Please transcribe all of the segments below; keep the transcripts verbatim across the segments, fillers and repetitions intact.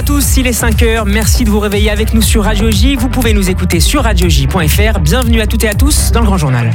tous, il est cinq heures, merci de vous réveiller avec nous sur Radio J. Vous pouvez nous écouter sur radio j point f r. Bienvenue à toutes et à tous dans le Grand Journal.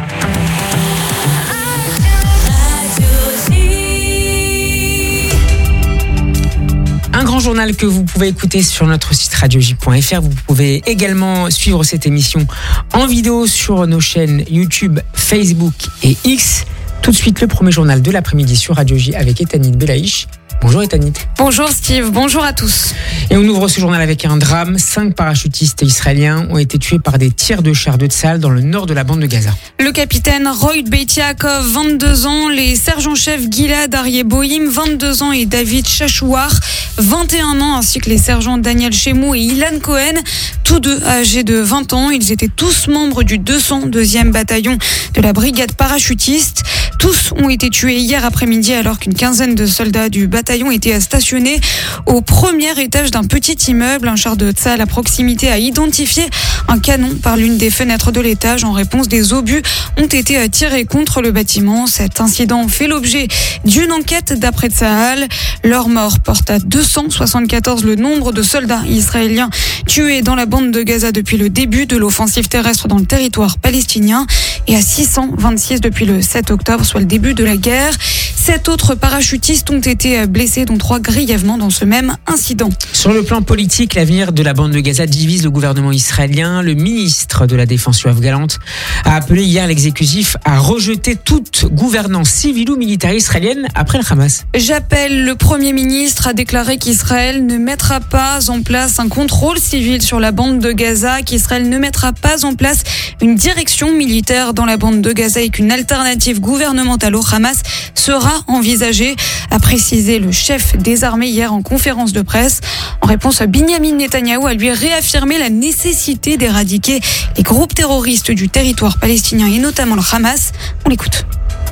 Un grand journal que vous pouvez écouter sur notre site radio j point f r. Vous pouvez également suivre cette émission en vidéo sur nos chaînes YouTube, Facebook et X. Tout de suite, le premier journal de l'après-midi sur Radio J avec Etanit Belaïch. Bonjour Etanit. Bonjour Steve, bonjour à tous. Et on ouvre ce journal avec un drame. Cinq parachutistes israéliens ont été tués par des tirs de chars de Tsahal dans le nord de la bande de Gaza. Le capitaine Roy Beit-Yaakov, vingt-deux ans, les sergents-chefs Gilad Aryeh-Boïm, vingt-deux ans, et David Chachouar, vingt et un ans, ainsi que les sergents Daniel Chemou et Ilan Cohen, tous deux âgés de vingt ans. Ils étaient tous membres du deux cent deuxième bataillon de la brigade parachutiste. Tous ont été tués hier après-midi alors qu'une quinzaine de soldats du bataillon étaient stationnés au premier étage d'un petit immeuble. Un char de Tsahal à proximité a identifié un canon par l'une des fenêtres de l'étage. En réponse, des obus ont été tirés contre le bâtiment. Cet incident fait l'objet d'une enquête d'après Tsahal. Leur mort porte à deux cent soixante-quatorze le nombre de soldats israéliens tués dans la bande de Gaza depuis le début de l'offensive terrestre dans le territoire palestinien et à six cent vingt-six depuis le sept octobre, soit le début de la guerre. Sept autres parachutistes ont été blessés, dont trois grièvement dans ce même incident. Sur le plan politique, l'avenir de la bande de Gaza divise le gouvernement israélien. Le ministre de la Défense, Yoav Gallant, a appelé hier l'exécutif à rejeter toute gouvernance civile ou militaire israélienne après le Hamas. J'appelle le Premier ministre à déclarer qu'Israël ne mettra pas en place un contrôle civil sur la bande de Gaza, qu'Israël ne mettra pas en place une direction militaire dans la bande de Gaza et qu'une alternative gouvernementale au Hamas sera envisagée, a précisé le chef des armées hier en conférence de presse. En réponse, Binyamin Netanyahou a lui réaffirmé la nécessité d'éradiquer les groupes terroristes du territoire palestinien et notamment le Hamas. On l'écoute.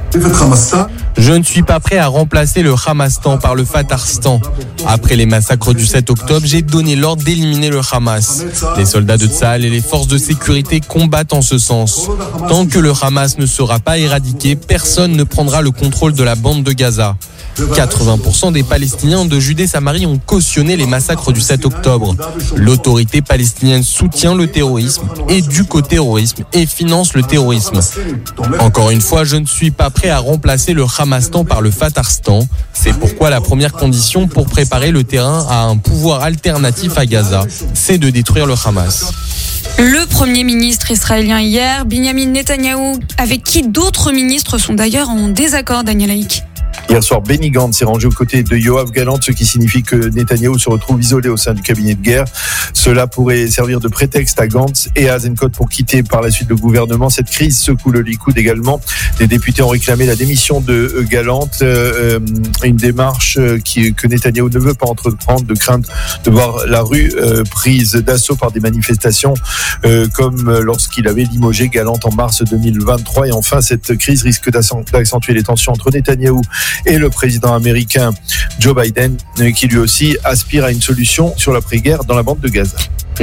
Je ne suis pas prêt à remplacer le Hamastan par le Fatarstan. Après les massacres du sept octobre, j'ai donné l'ordre d'éliminer le Hamas. Les soldats de Tsahal et les forces de sécurité combattent en ce sens. Tant que le Hamas ne sera pas éradiqué, personne ne prendra le contrôle de la bande de Gaza. quatre-vingts pour cent des Palestiniens de Judée-Samarie ont cautionné les massacres du sept octobre. L'autorité palestinienne soutient le terrorisme, éduque au terrorisme et finance le terrorisme. Encore une fois, je ne suis pas prêt à remplacer le Hamastan par le Fatarstan. C'est pourquoi la première condition pour préparer le terrain à un pouvoir alternatif à Gaza, c'est de détruire le Hamas. Le Premier ministre israélien hier, Binyamin Netanyahou, avec qui d'autres ministres sont d'ailleurs en désaccord, Daniel Haïk. Hier soir, Benny Gantz s'est rangé aux côtés de Yoav Gallant, ce qui signifie que Netanyahou se retrouve isolé au sein du cabinet de guerre. Cela pourrait servir de prétexte à Gantz et à Eisenkot pour quitter par la suite le gouvernement. Cette crise secoue le Likoud également. Les députés ont réclamé la démission de Gallant, euh, une démarche qui, que Netanyahou ne veut pas entreprendre de crainte de voir la rue euh, prise d'assaut par des manifestations euh, comme lorsqu'il avait limogé Gallant en mars deux mille vingt-trois. Et enfin, cette crise risque d'accentuer les tensions entre Netanyahou et le président américain Joe Biden, qui lui aussi aspire à une solution sur l'après-guerre dans la bande de Gaza.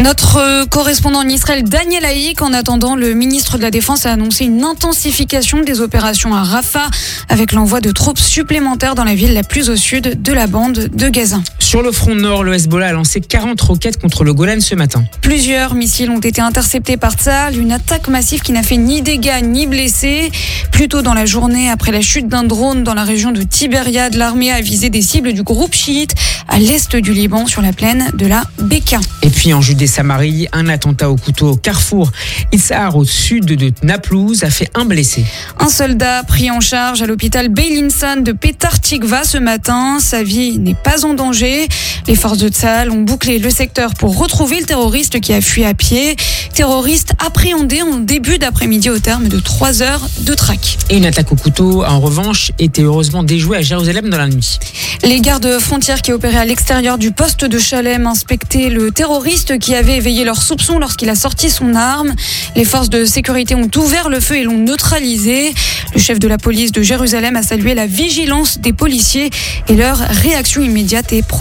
Notre correspondant en Israël, Daniel Haïk, en attendant, le ministre de la Défense a annoncé une intensification des opérations à Rafah avec l'envoi de troupes supplémentaires dans la ville la plus au sud de la bande de Gaza. Sur le front nord, le Hezbollah a lancé quarante roquettes contre le Golan ce matin. Plusieurs missiles ont été interceptés par Tsahal, une attaque massive qui n'a fait ni dégâts ni blessés. Plus tôt dans la journée, après la chute d'un drone dans la région de Tibériade, l'armée a visé des cibles du groupe chiite à l'est du Liban sur la plaine de la Beka. Et puis en Judée-Samarie, un attentat au couteau au carrefour Itsahar au sud de Naplouse a fait un blessé. Un soldat pris en charge à l'hôpital Beilinson de Petar Tikva ce matin. Sa vie n'est pas en danger. Les forces de Tsahal ont bouclé le secteur pour retrouver le terroriste qui a fui à pied. Terroriste appréhendé en début d'après-midi au terme de trois heures de traque. Et une attaque au couteau, en revanche, était heureusement déjouée à Jérusalem dans la nuit. Les gardes frontières qui opéraient à l'extérieur du poste de Chalem inspectaient le terroriste qui avait éveillé leurs soupçons lorsqu'il a sorti son arme. Les forces de sécurité ont ouvert le feu et l'ont neutralisé. Le chef de la police de Jérusalem a salué la vigilance des policiers et leur réaction immédiate et professionnelle.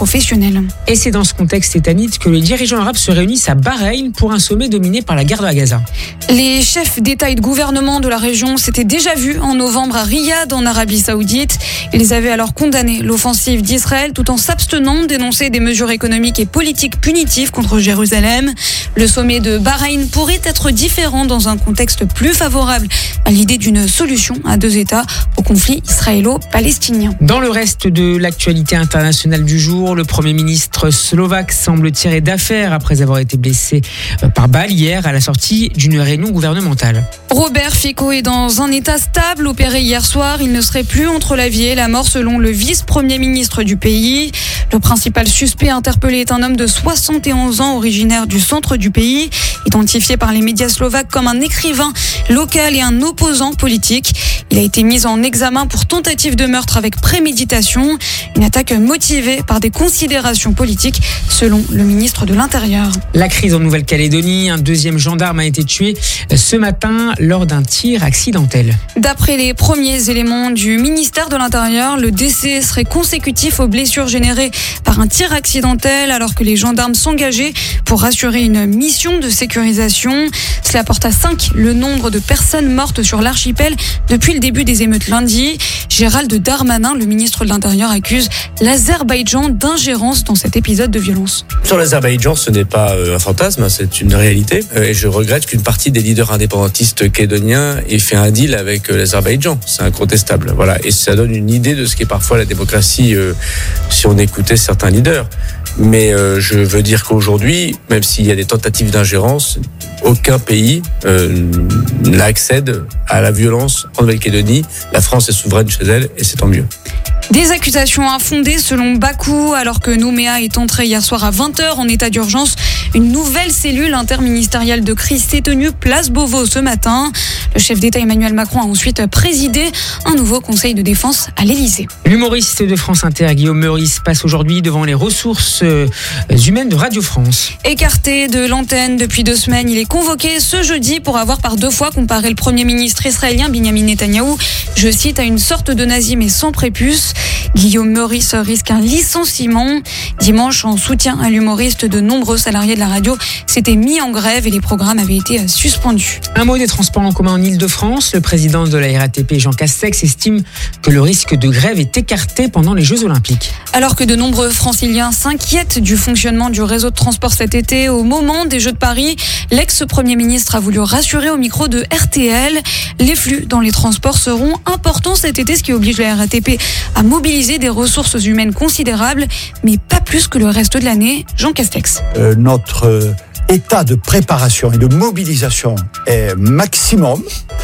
professionnels. Et c'est dans ce contexte, Stéphanie, que les dirigeants arabes se réunissent à Bahreïn pour un sommet dominé par la guerre de Gaza. Les chefs d'État et de gouvernement de la région s'étaient déjà vus en novembre à Riyad, en Arabie Saoudite. Ils avaient alors condamné l'offensive d'Israël tout en s'abstenant de dénoncer des mesures économiques et politiques punitives contre Jérusalem. Le sommet de Bahreïn pourrait être différent dans un contexte plus favorable à l'idée d'une solution à deux États au conflit israélo-palestinien. Dans le reste de l'actualité internationale du jour, le Premier ministre slovaque semble tirer d'affaire après avoir été blessé par balle hier à la sortie d'une réunion gouvernementale. Robert Fico est dans un état stable. Opéré hier soir, il ne serait plus entre la vie et la mort selon le vice-premier ministre du pays. Le principal suspect interpellé est un homme de soixante et onze ans originaire du centre du pays, identifié par les médias slovaques comme un écrivain local et un opposant politique. Il a été mis en examen pour tentative de meurtre avec préméditation, une attaque motivée par des considérations politiques selon le ministre de l'Intérieur. La crise en Nouvelle-Calédonie, un deuxième gendarme a été tué ce matin lors d'un tir accidentel. D'après les premiers éléments du ministère de l'Intérieur, le décès serait consécutif aux blessures générées par un tir accidentel alors que les gendarmes s'engageaient pour assurer une mission de sécurisation. Cela porte à cinq le nombre de personnes mortes sur l'archipel depuis le début des émeutes lundi. Gérald Darmanin, le ministre de l'Intérieur, accuse l'Azerbaïdjan d'ingérence dans cet épisode de violence. Sur l'Azerbaïdjan, ce n'est pas un fantasme, c'est une réalité. Et je regrette qu'une partie des leaders indépendantistes calédoniens ait fait un deal avec l'Azerbaïdjan. C'est incontestable. Voilà. Et ça donne une idée de ce qu'est parfois la démocratie euh, si on écoutait certains leaders. Mais euh, je veux dire qu'aujourd'hui, même s'il y a des tentatives d'ingérence, aucun pays euh, n'accède à la violence en Nouvelle-Calédonie. La France est souveraine chez elle et c'est tant mieux. Des accusations infondées selon Bakou, alors que Nouméa est entré hier soir à vingt heures en état d'urgence. Une nouvelle cellule interministérielle de crise s'est tenue place Beauvau ce matin. Le chef d'État Emmanuel Macron a ensuite présidé un nouveau conseil de défense à l'Élysée. L'humoriste de France Inter, Guillaume Meurice, passe aujourd'hui devant les ressources humaines de Radio France. Écarté de l'antenne depuis deux semaines, il est convoqué ce jeudi pour avoir par deux fois comparé le Premier ministre israélien Benjamin Netanyahou, je cite, à une sorte de nazi mais sans prépuce. Guillaume Meurice risque un licenciement. Dimanche, en soutien à l'humoriste, de nombreux salariés de la radio s'étaient mis en grève et les programmes avaient été suspendus. Un mot des transports en commun en Ile-de-France. Le président de la R A T P, Jean Castex, estime que le risque de grève est écarté pendant les Jeux Olympiques. Alors que de nombreux franciliens s'inquiètent du fonctionnement du réseau de transport cet été, au moment des Jeux de Paris, l'ex-premier ministre a voulu rassurer au micro de R T L. Les flux dans les transports seront importants cet été, ce qui oblige la R A T P à mobiliser des ressources humaines considérables, mais pas plus que le reste de l'année. Jean Castex. Euh, notre euh, état de préparation et de mobilisation est maximum.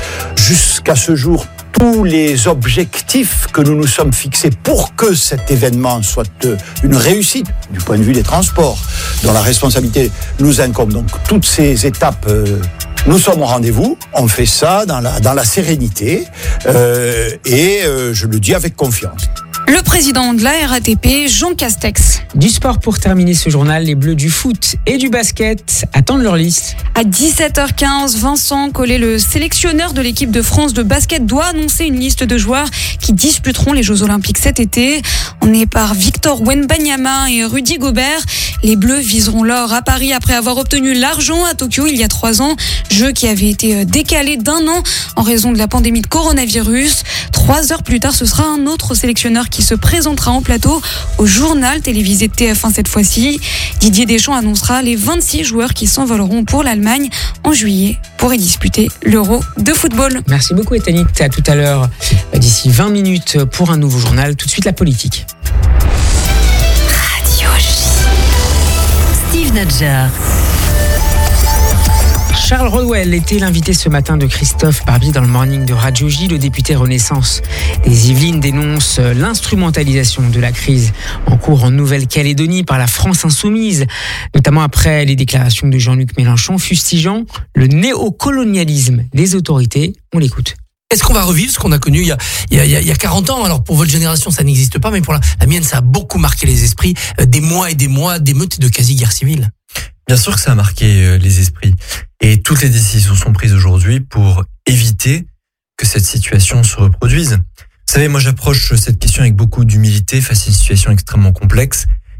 Jusqu'à ce jour, tous les objectifs que nous nous sommes fixés pour que cet événement soit une réussite du point de vue des transports, dont la responsabilité nous incombe. Donc toutes ces étapes, euh, nous sommes au rendez-vous, on fait ça dans la, dans la sérénité euh, et euh, je le dis avec confiance. Le président de la R A T P, Jean Castex. Du sport pour terminer ce journal, les Bleus du foot et du basket attendent leur liste. À dix-sept heures quinze, Vincent Collet, le sélectionneur de l'équipe de France de basket, doit annoncer une liste de joueurs qui disputeront les Jeux Olympiques cet été. Emmenés par Victor Wembanyama et Rudy Gobert, les Bleus viseront l'or à Paris après avoir obtenu l'argent à Tokyo il y a trois ans. Jeu qui avait été décalé d'un an en raison de la pandémie de coronavirus. Trois heures plus tard, ce sera un autre sélectionneur qui se présentera en plateau au journal télévisé de T F un cette fois-ci. Didier Deschamps annoncera les vingt-six joueurs qui s'envoleront pour l'Allemagne en juillet pour y disputer l'Euro de football. Merci beaucoup Ethanit, à tout à l'heure d'ici vingt minutes pour un nouveau journal. Tout de suite la politique. Radio J. Steve Nadjar. Charles Rodwell était l'invité ce matin de Christophe Barbier dans le Morning de Radio J. Le député Renaissance des Yvelines dénonce l'instrumentalisation de la crise en cours en Nouvelle-Calédonie par la France insoumise, notamment après les déclarations de Jean-Luc Mélenchon fustigeant le néocolonialisme des autorités. On l'écoute. Est-ce qu'on va revivre ce qu'on a connu il y a, il y a, il y a quarante ans? Alors pour votre génération, ça n'existe pas, mais pour la, la mienne, ça a beaucoup marqué les esprits. Des mois et des mois d'émeutes et de quasi-guerre civile. Bien sûr que ça a marqué les esprits. Et toutes les décisions sont prises aujourd'hui pour éviter que cette situation se reproduise. Vous savez, moi j'approche cette question avec beaucoup d'humilité face à une situation extrêmement complexe.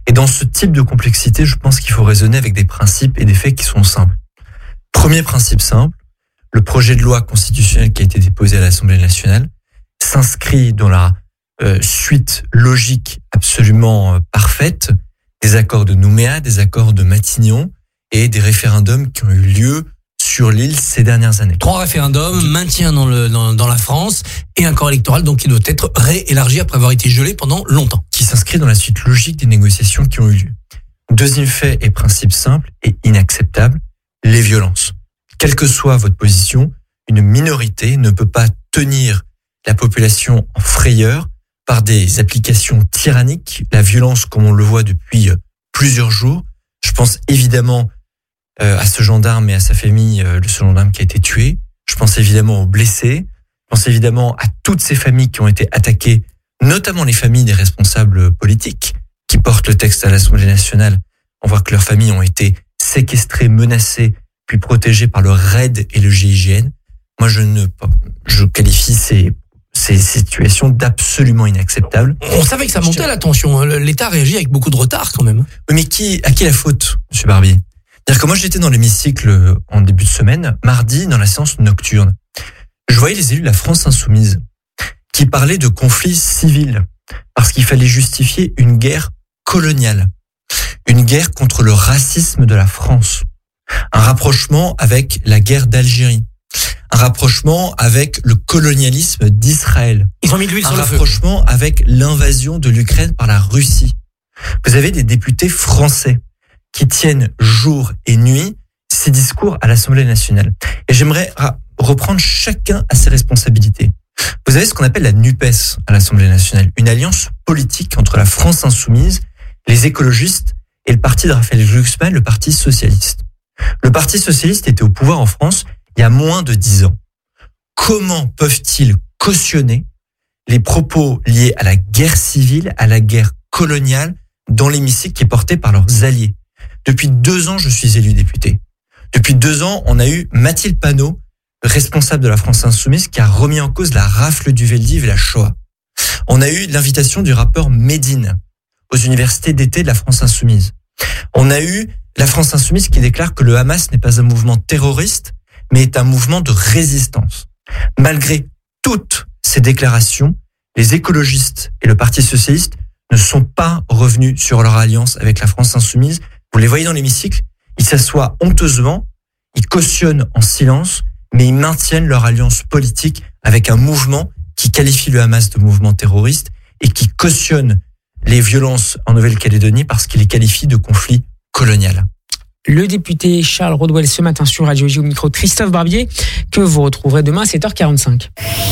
Et dans ce type de complexité, je pense qu'il faut raisonner avec des principes et des faits qui sont simples. Premier principe simple, le projet de loi constitutionnelle qui a été déposé à l'Assemblée nationale s'inscrit dans la euh, suite logique absolument euh, parfaite des accords de Nouméa, des accords de Matignon et des référendums qui ont eu lieu sur l'île ces dernières années. Trois référendums, maintien dans, le, dans, dans la France et un corps électoral donc qui doit être réélargi après avoir été gelé pendant longtemps. Qui s'inscrit dans la suite logique des négociations qui ont eu lieu. Deuxième fait et principe simple et inacceptable, les violences. Quelle que soit votre position, une minorité ne peut pas tenir la population en frayeur par des applications tyranniques, la violence comme on le voit depuis plusieurs jours. Je pense évidemment euh, à ce gendarme et à sa famille, euh, ce gendarme qui a été tué. Je pense évidemment aux blessés. Je pense évidemment à toutes ces familles qui ont été attaquées, notamment les familles des responsables politiques qui portent le texte à l'Assemblée nationale. On voit que leurs familles ont été séquestrées, menacées, puis protégées par le R A I D et le G I G N. Moi, je ne, je qualifie ces ces situations d'absolument inacceptables. On savait que ça montait la tension. L'État réagit avec beaucoup de retard quand même. Oui, mais qui, à qui la faute, M. Barbier? C'est-à-dire que moi, j'étais dans l'hémicycle en début de semaine, mardi, dans la séance nocturne. Je voyais les élus de la France insoumise qui parlaient de conflits civils parce qu'il fallait justifier une guerre coloniale, une guerre contre le racisme de la France, un rapprochement avec la guerre d'Algérie, un rapprochement avec le colonialisme d'Israël. Ils ont mis de l'huile sur le feu. Un rapprochement avec l'invasion de l'Ukraine par la Russie. Vous avez des députés français qui tiennent jour et nuit ces discours à l'Assemblée nationale. Et j'aimerais reprendre chacun à ses responsabilités. Vous avez ce qu'on appelle la NUPES à l'Assemblée nationale, une alliance politique entre la France insoumise, les écologistes et le parti de Raphaël Glucksmann, le parti socialiste. Le parti socialiste était au pouvoir en France il y a moins de dix ans. Comment peuvent-ils cautionner les propos liés à la guerre civile, à la guerre coloniale dans l'hémicycle qui est porté par leurs alliés? Depuis deux ans, je suis élu député. Depuis deux ans, on a eu Mathilde Panot, responsable de la France insoumise, qui a remis en cause la rafle du Veldiv et la Shoah. On a eu l'invitation du rappeur Médine aux universités d'été de la France insoumise. On a eu la France insoumise qui déclare que le Hamas n'est pas un mouvement terroriste, mais est un mouvement de résistance. Malgré toutes ces déclarations, les écologistes et le Parti socialiste ne sont pas revenus sur leur alliance avec la France insoumise. Vous les voyez dans l'hémicycle, ils s'assoient honteusement, ils cautionnent en silence, mais ils maintiennent leur alliance politique avec un mouvement qui qualifie le Hamas de mouvement terroriste et qui cautionne les violences en Nouvelle-Calédonie parce qu'il les qualifie de conflit colonial. Le député Charles Rodwell ce matin sur Radio J au micro de Christophe Barbier, que vous retrouverez demain à sept heures quarante-cinq.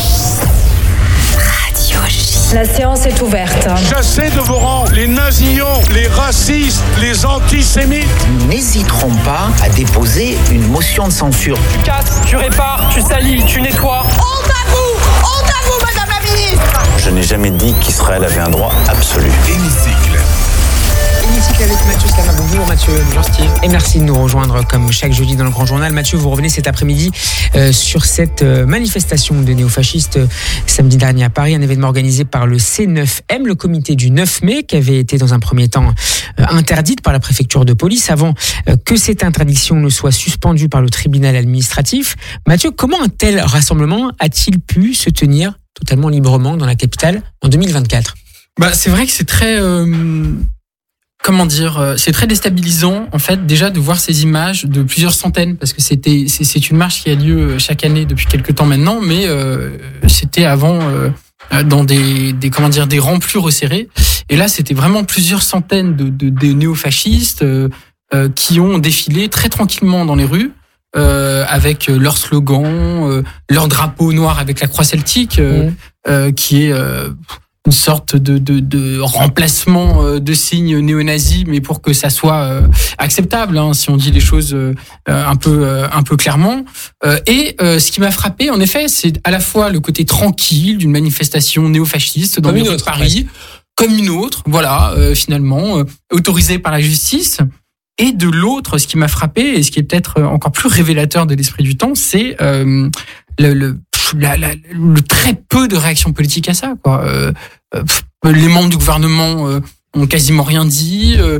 Radio J. La séance est ouverte. Chassez de vos rangs les nazillons, les racistes, les antisémites. Nous n'hésiterons pas à déposer une motion de censure. Tu casses, tu répares, tu salis, tu nettoies. Honte à vous! Honte à vous, madame la ministre! Je n'ai jamais dit qu'Israël avait un droit absolu. Hémicycle. Hémicycle avec Mathieu Scana. Bonjour Mathieu, bonjour Steve. Et merci de nous rejoindre comme chaque jeudi dans le Grand Journal. Mathieu, vous revenez cet après-midi euh, sur cette euh, manifestation des néofascistes euh, samedi dernier à Paris, un événement organisé par le C neuf M, le comité du neuf mai, qui avait été dans un premier temps euh, interdite par la préfecture de police avant euh, que cette interdiction ne soit suspendue par le tribunal administratif. Mathieu, comment un tel rassemblement a-t-il pu se tenir totalement librement dans la capitale en deux mille vingt-quatre? Bah, c'est vrai que c'est très... Euh... Comment dire, c'est très déstabilisant en fait déjà de voir ces images de plusieurs centaines parce que c'était c'est, c'est une marche qui a lieu chaque année depuis quelques temps maintenant, mais euh, c'était avant euh, dans des des comment dire des rangs plus resserrés et là c'était vraiment plusieurs centaines de de, de néofascistes euh, euh, qui ont défilé très tranquillement dans les rues euh, avec leur slogan, euh, leur drapeau noir avec la croix celtique euh, mmh. euh, qui est euh, une sorte de, de, de remplacement de signes néo-nazis, mais pour que ça soit acceptable, hein, si on dit les choses un peu, un peu clairement. Et ce qui m'a frappé, en effet, c'est à la fois le côté tranquille d'une manifestation néo-fasciste dans les rues de Paris, comme une autre, voilà, finalement, autorisée par la justice. Et de l'autre, ce qui m'a frappé, et ce qui est peut-être encore plus révélateur de l'esprit du temps, c'est euh, le, le La, la, le très peu de réaction politique à ça, quoi. Euh, euh, les membres du gouvernement euh, ont quasiment rien dit. Euh,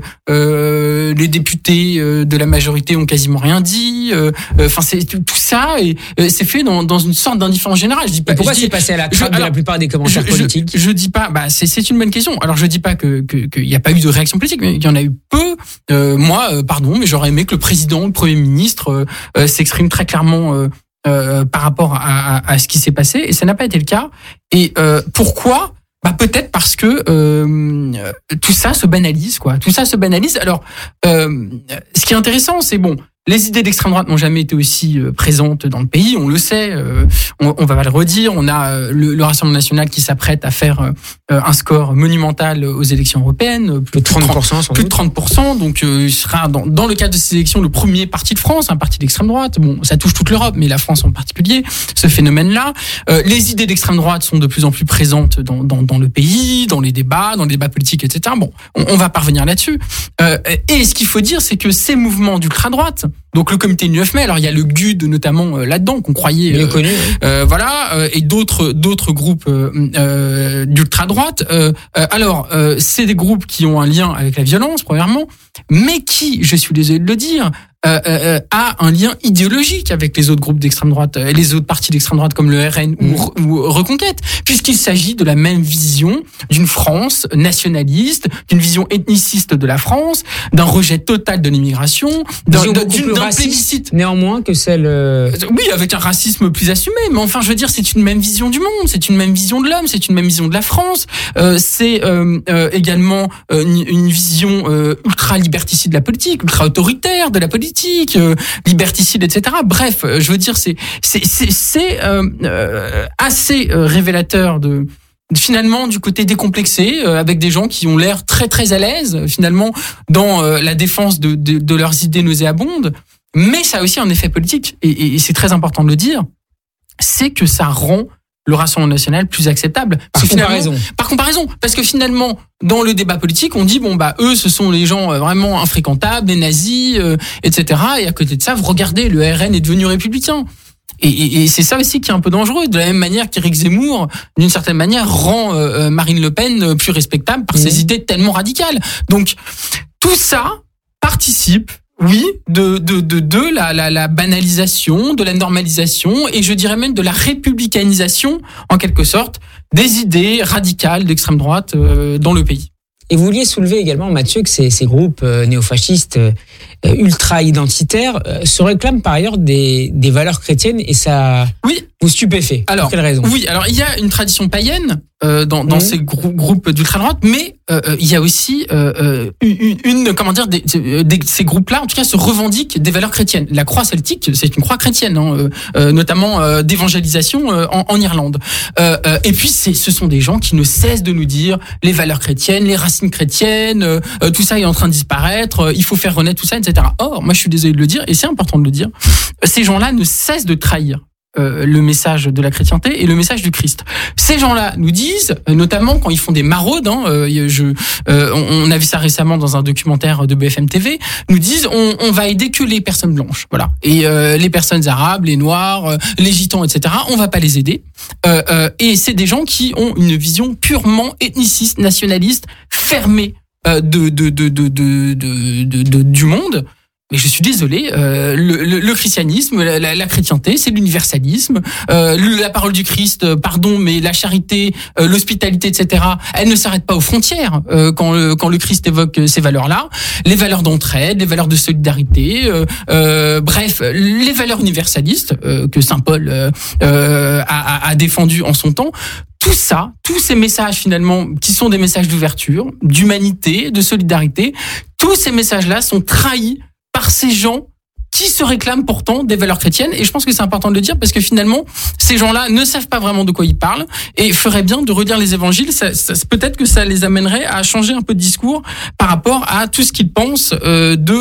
euh, les députés euh, de la majorité ont quasiment rien dit. Enfin, euh, c'est tout, tout ça et euh, c'est fait dans, dans une sorte d'indifférence générale. Je dis pas. Pourquoi je c'est dis, passé à la trappe je, de la plupart des commentaires je, politiques? Je, je dis pas. Bah, c'est, c'est une bonne question. Alors, je dis pas que que qu'il y a pas eu de réaction politique, mais il y en a eu peu. Euh, moi, euh, pardon, mais j'aurais aimé que le président, le premier ministre euh, euh, s'exprime très clairement. Euh, Euh, par rapport à, à, à ce qui s'est passé, et ça n'a pas été le cas. Et euh, pourquoi? Bah peut-être parce que euh, tout ça se banalise, quoi. Tout ça se banalise. Alors, euh, ce qui est intéressant, c'est bon. Les idées d'extrême droite n'ont jamais été aussi euh, présentes dans le pays, on le sait, euh, on, on va pas le redire. On a euh, le, le Rassemblement national qui s'apprête à faire euh, un score monumental aux élections européennes, plus de trente pour cent, plus de trente pour cent. Donc, euh, il sera dans, dans le cadre de ces élections le premier parti de France, un parti d'extrême droite. Bon, ça touche toute l'Europe, mais la France en particulier. Ce phénomène-là, euh, les idées d'extrême droite sont de plus en plus présentes dans, dans, dans le pays, dans les débats, dans les débats politiques, et cetera. Bon, on, on va parvenir là-dessus. Euh, et ce qu'il faut dire, c'est que ces mouvements d'ultra droite, donc le comité du neuf mai, alors il y a le G U D notamment euh, là-dedans qu'on croyait bien euh, connu, euh, voilà, euh, et d'autres d'autres groupes euh, euh, d'ultra droite. Euh, euh, alors euh, c'est des groupes qui ont un lien avec la violence premièrement, mais qui, je suis désolé de le dire, Euh, euh, a un lien idéologique avec les autres groupes d'extrême droite et les autres partis d'extrême droite comme le R N ou, mmh. ou Reconquête, puisqu'il s'agit de la même vision d'une France nationaliste, d'une vision ethniciste de la France, d'un rejet total de l'immigration, d'un, d'un, d'une, d'un plébiscite. Néanmoins que celle... Euh... Oui, avec un racisme plus assumé, mais enfin, je veux dire, c'est une même vision du monde, c'est une même vision de l'homme, c'est une même vision de la France, euh, c'est euh, euh, également euh, une, une vision euh, ultra-liberticide de la politique, ultra-autoritaire de la politique, Euh, liberticide, et cetera. Bref, je veux dire, c'est c'est c'est, c'est euh, euh, assez euh, révélateur de finalement du côté décomplexé, euh, avec des gens qui ont l'air très très à l'aise finalement dans euh, la défense de, de de leurs idées nauséabondes. Mais ça a aussi un effet politique et, et, et c'est très important de le dire, c'est que ça rend le Rassemblement national plus acceptable. Par comparaison. Par comparaison. Parce que finalement, dans le débat politique, on dit, bon, bah, eux, ce sont les gens vraiment infréquentables, des nazis, euh, et cetera. Et à côté de ça, vous regardez, le R N est devenu républicain. Et, et, et c'est ça aussi qui est un peu dangereux. De la même manière qu'Éric Zemmour, d'une certaine manière, rend euh, Marine Le Pen plus respectable par mmh. ses idées tellement radicales. Donc, tout ça participe, oui, de de de, de la, la la banalisation, de la normalisation et je dirais même de la républicanisation en quelque sorte des idées radicales d'extrême droite euh, dans le pays. Et vous vouliez soulever également, Mathieu, que ces, ces groupes euh, néofascistes euh, ultra-identitaires euh, se réclament par ailleurs des, des valeurs chrétiennes et ça oui. vous stupéfait. Alors, pour quelle raison? Oui, alors il y a une tradition païenne euh, dans, dans mmh. ces grou- groupes d'ultra-droite, mais euh, il y a aussi euh, une, une, comment dire, des, des, ces groupes-là, en tout cas, se revendiquent des valeurs chrétiennes. La croix celtique, c'est une croix chrétienne, hein, euh, notamment euh, d'évangélisation euh, en, en Irlande. Euh, euh, et puis, c'est, ce sont des gens qui ne cessent de nous dire les valeurs chrétiennes, les racines chrétiennes, euh, tout ça est en train de disparaître, euh, il faut faire renaître tout ça, et cetera. Or, moi, je suis désolé de le dire, et c'est important de le dire, ces gens-là ne cessent de trahir Euh, le message de la chrétienté et le message du Christ. Ces gens-là nous disent, notamment quand ils font des maraudes, hein, euh, je, euh, on, on a vu ça récemment dans un documentaire de B F M T V, nous disent on, on va aider que les personnes blanches, voilà, et euh, les personnes arabes, les noirs, euh, les gitans, et cetera. On va pas les aider. Euh, euh, et c'est des gens qui ont une vision purement ethniciste, nationaliste, fermée euh, de, de, de, de, de, de, de, de du monde. Mais je suis désolé, euh, le, le, le christianisme, la, la, la chrétienté, c'est l'universalisme. Euh, le, la parole du Christ, euh, pardon, mais la charité, euh, l'hospitalité, et cetera. Elle ne s'arrête pas aux frontières euh, quand, le, quand le Christ évoque ces valeurs-là. Les valeurs d'entraide, les valeurs de solidarité, euh, euh, bref, les valeurs universalistes euh, que saint Paul euh, euh, a, a défendu en son temps. Tout ça, tous ces messages finalement, qui sont des messages d'ouverture, d'humanité, de solidarité, tous ces messages-là sont trahis par ces gens qui se réclament pourtant des valeurs chrétiennes. Et je pense que c'est important de le dire parce que finalement, ces gens-là ne savent pas vraiment de quoi ils parlent et feraient bien de relire les évangiles. Ça, ça, peut-être que ça les amènerait à changer un peu de discours par rapport à tout ce qu'ils pensent euh, de,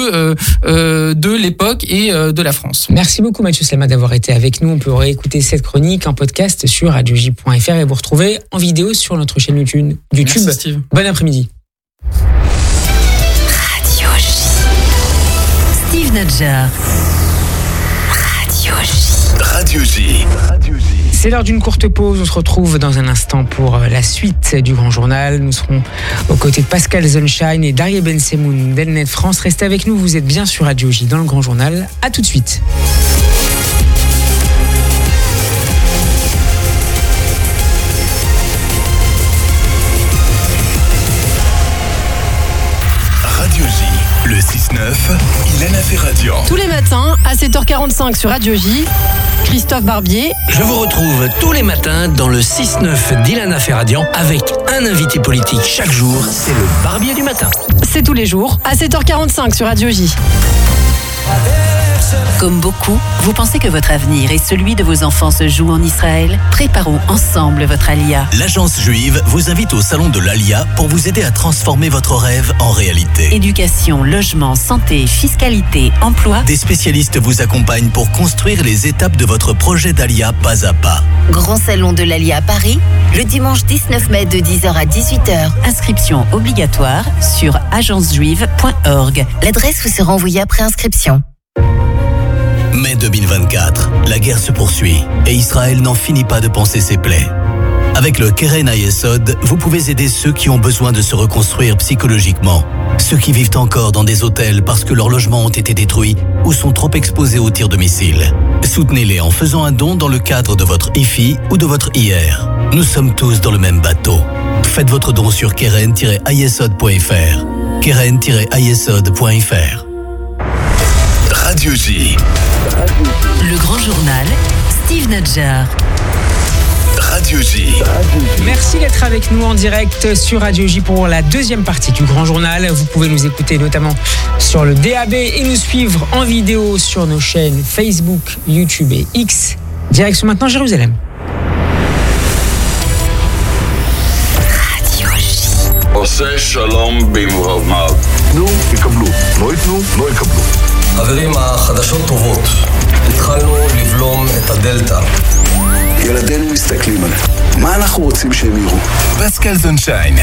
euh, de l'époque et euh, de la France. Merci beaucoup Mathieu Salma d'avoir été avec nous. On peut réécouter cette chronique en podcast sur radio j point f r et vous retrouver en vidéo sur notre chaîne YouTube. YouTube. Merci Steve. Bon après-midi. Steve Nadjar. Radio J. Radio J. Radio J. C'est l'heure d'une courte pause. On se retrouve dans un instant pour la suite du Grand Journal. Nous serons aux côtés de Pascal Sunshine et Daria Ben Semoun d'Elnet France. Restez avec nous, vous êtes bien sur Radio J dans le Grand Journal. À tout de suite. Radio J, le six neuf, Ilana Ferradian. Tous les matins, à sept heures quarante-cinq sur Radio J, Christophe Barbier. Je vous retrouve tous les matins dans le six neuf d'Ilana Ferradian avec un invité politique chaque jour. C'est le Barbier du matin. C'est tous les jours, à sept heures quarante-cinq sur Radio J. Comme beaucoup, vous pensez que votre avenir et celui de vos enfants se jouent en Israël? Préparons ensemble votre Aliyah. L'agence juive vous invite au salon de l'Aliyah pour vous aider à transformer votre rêve en réalité. Éducation, logement, santé, fiscalité, emploi. Des spécialistes vous accompagnent pour construire les étapes de votre projet d'Aliyah pas à pas. Grand salon de l'Aliyah à Paris, le dimanche dix-neuf mai de dix heures à dix-huit heures. Inscription obligatoire sur agence juive point org. L'adresse vous sera envoyée après inscription. Mai deux mille vingt-quatre, la guerre se poursuit et Israël n'en finit pas de panser ses plaies. Avec le Keren Hayesod, vous pouvez aider ceux qui ont besoin de se reconstruire psychologiquement. Ceux qui vivent encore dans des hôtels parce que leurs logements ont été détruits ou sont trop exposés aux tirs de missiles. Soutenez-les en faisant un don dans le cadre de votre I F I ou de votre I R. Nous sommes tous dans le même bateau. Faites votre don sur keren tiret hayesod point f r. keren tiret hayesod point f r. Radio J. Le Grand Journal, Steve Nadjar. Radio J. Merci d'être avec nous en direct sur Radio J pour la deuxième partie du Grand Journal. Vous pouvez nous écouter notamment sur le D A B et nous suivre en vidéo sur nos chaînes Facebook, YouTube et X. Direction maintenant Jérusalem. Radio J. עושה שלום במרומיו. תנו, יקבלו. לא יתנו, לא יקבלו. חברים, החדשות טובות. התחלנו לבלום את הדלתא. ילדינו מסתכלים עליהם. מה אנחנו רוצים שהם יראו? Pascal Sunshine.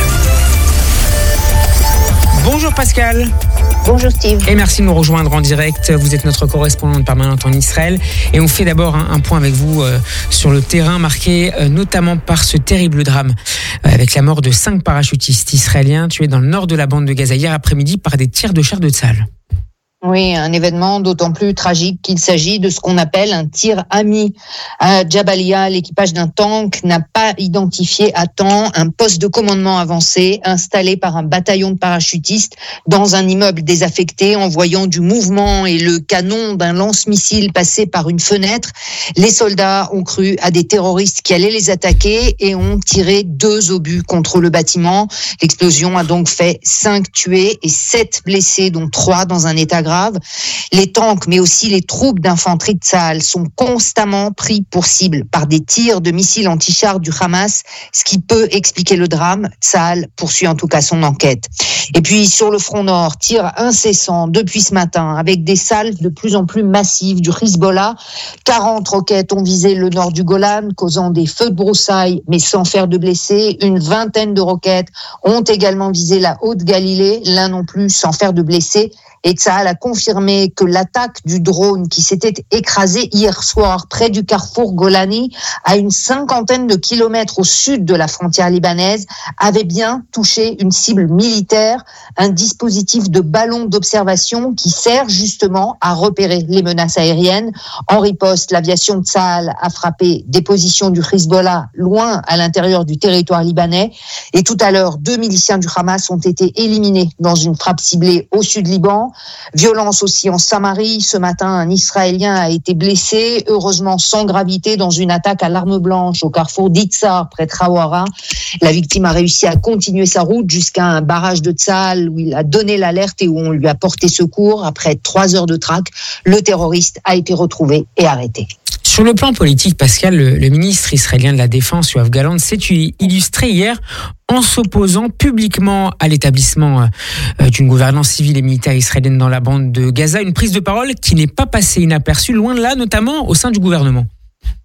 Bonjour Pascal. Bonjour Steve. Et merci de nous rejoindre en direct. Vous êtes notre correspondante permanente en Israël. Et on fait d'abord un, un point avec vous euh, sur le terrain marqué euh, notamment par ce terrible drame euh, avec la mort de cinq parachutistes israéliens tués dans le nord de la bande de Gaza hier après-midi par des tirs de chars de Tzahal. Oui, un événement d'autant plus tragique qu'il s'agit de ce qu'on appelle un tir ami. À Jabalia, l'équipage d'un tank n'a pas identifié à temps un poste de commandement avancé installé par un bataillon de parachutistes dans un immeuble désaffecté. En voyant du mouvement et le canon d'un lance-missile passer par une fenêtre, les soldats ont cru à des terroristes qui allaient les attaquer et ont tiré deux obus contre le bâtiment. L'explosion a donc fait cinq tués et sept blessés, dont trois dans un état grave. Les tanks, mais aussi les troupes d'infanterie de Tzahal sont constamment pris pour cible par des tirs de missiles anti-chars du Hamas, ce qui peut expliquer le drame. Tzahal poursuit en tout cas son enquête. Et puis sur le front nord, tirs incessants depuis ce matin avec des salves de plus en plus massives du Hezbollah. quarante roquettes ont visé le nord du Golan, causant des feux de broussailles, mais sans faire de blessés. Une vingtaine de roquettes ont également visé la Haute-Galilée, là non plus sans faire de blessés. Et Tzahal a confirmé que l'attaque du drone qui s'était écrasé hier soir près du carrefour Golani, à une cinquantaine de kilomètres au sud de la frontière libanaise, avait bien touché une cible militaire, un dispositif de ballon d'observation qui sert justement à repérer les menaces aériennes. En riposte, l'aviation de Tzahal a frappé des positions du Hezbollah loin à l'intérieur du territoire libanais. Et tout à l'heure, deux miliciens du Hamas ont été éliminés dans une frappe ciblée au sud Liban. Violence aussi en Samarie. Ce matin, un Israélien a été blessé, heureusement sans gravité, dans une attaque à l'arme blanche au carrefour d'Itzar, près de Rawara. La victime a réussi à continuer sa route jusqu'à un barrage de Tzahal où il a donné l'alerte et où on lui a porté secours. Après trois heures de traque, le terroriste a été retrouvé et arrêté. Sur le plan politique, Pascal, le, le ministre israélien de la Défense, Yoav Gallant, s'est illustré hier en s'opposant publiquement à l'établissement euh, d'une gouvernance civile et militaire israélienne dans la bande de Gaza. Une prise de parole qui n'est pas passée inaperçue, loin de là, notamment au sein du gouvernement.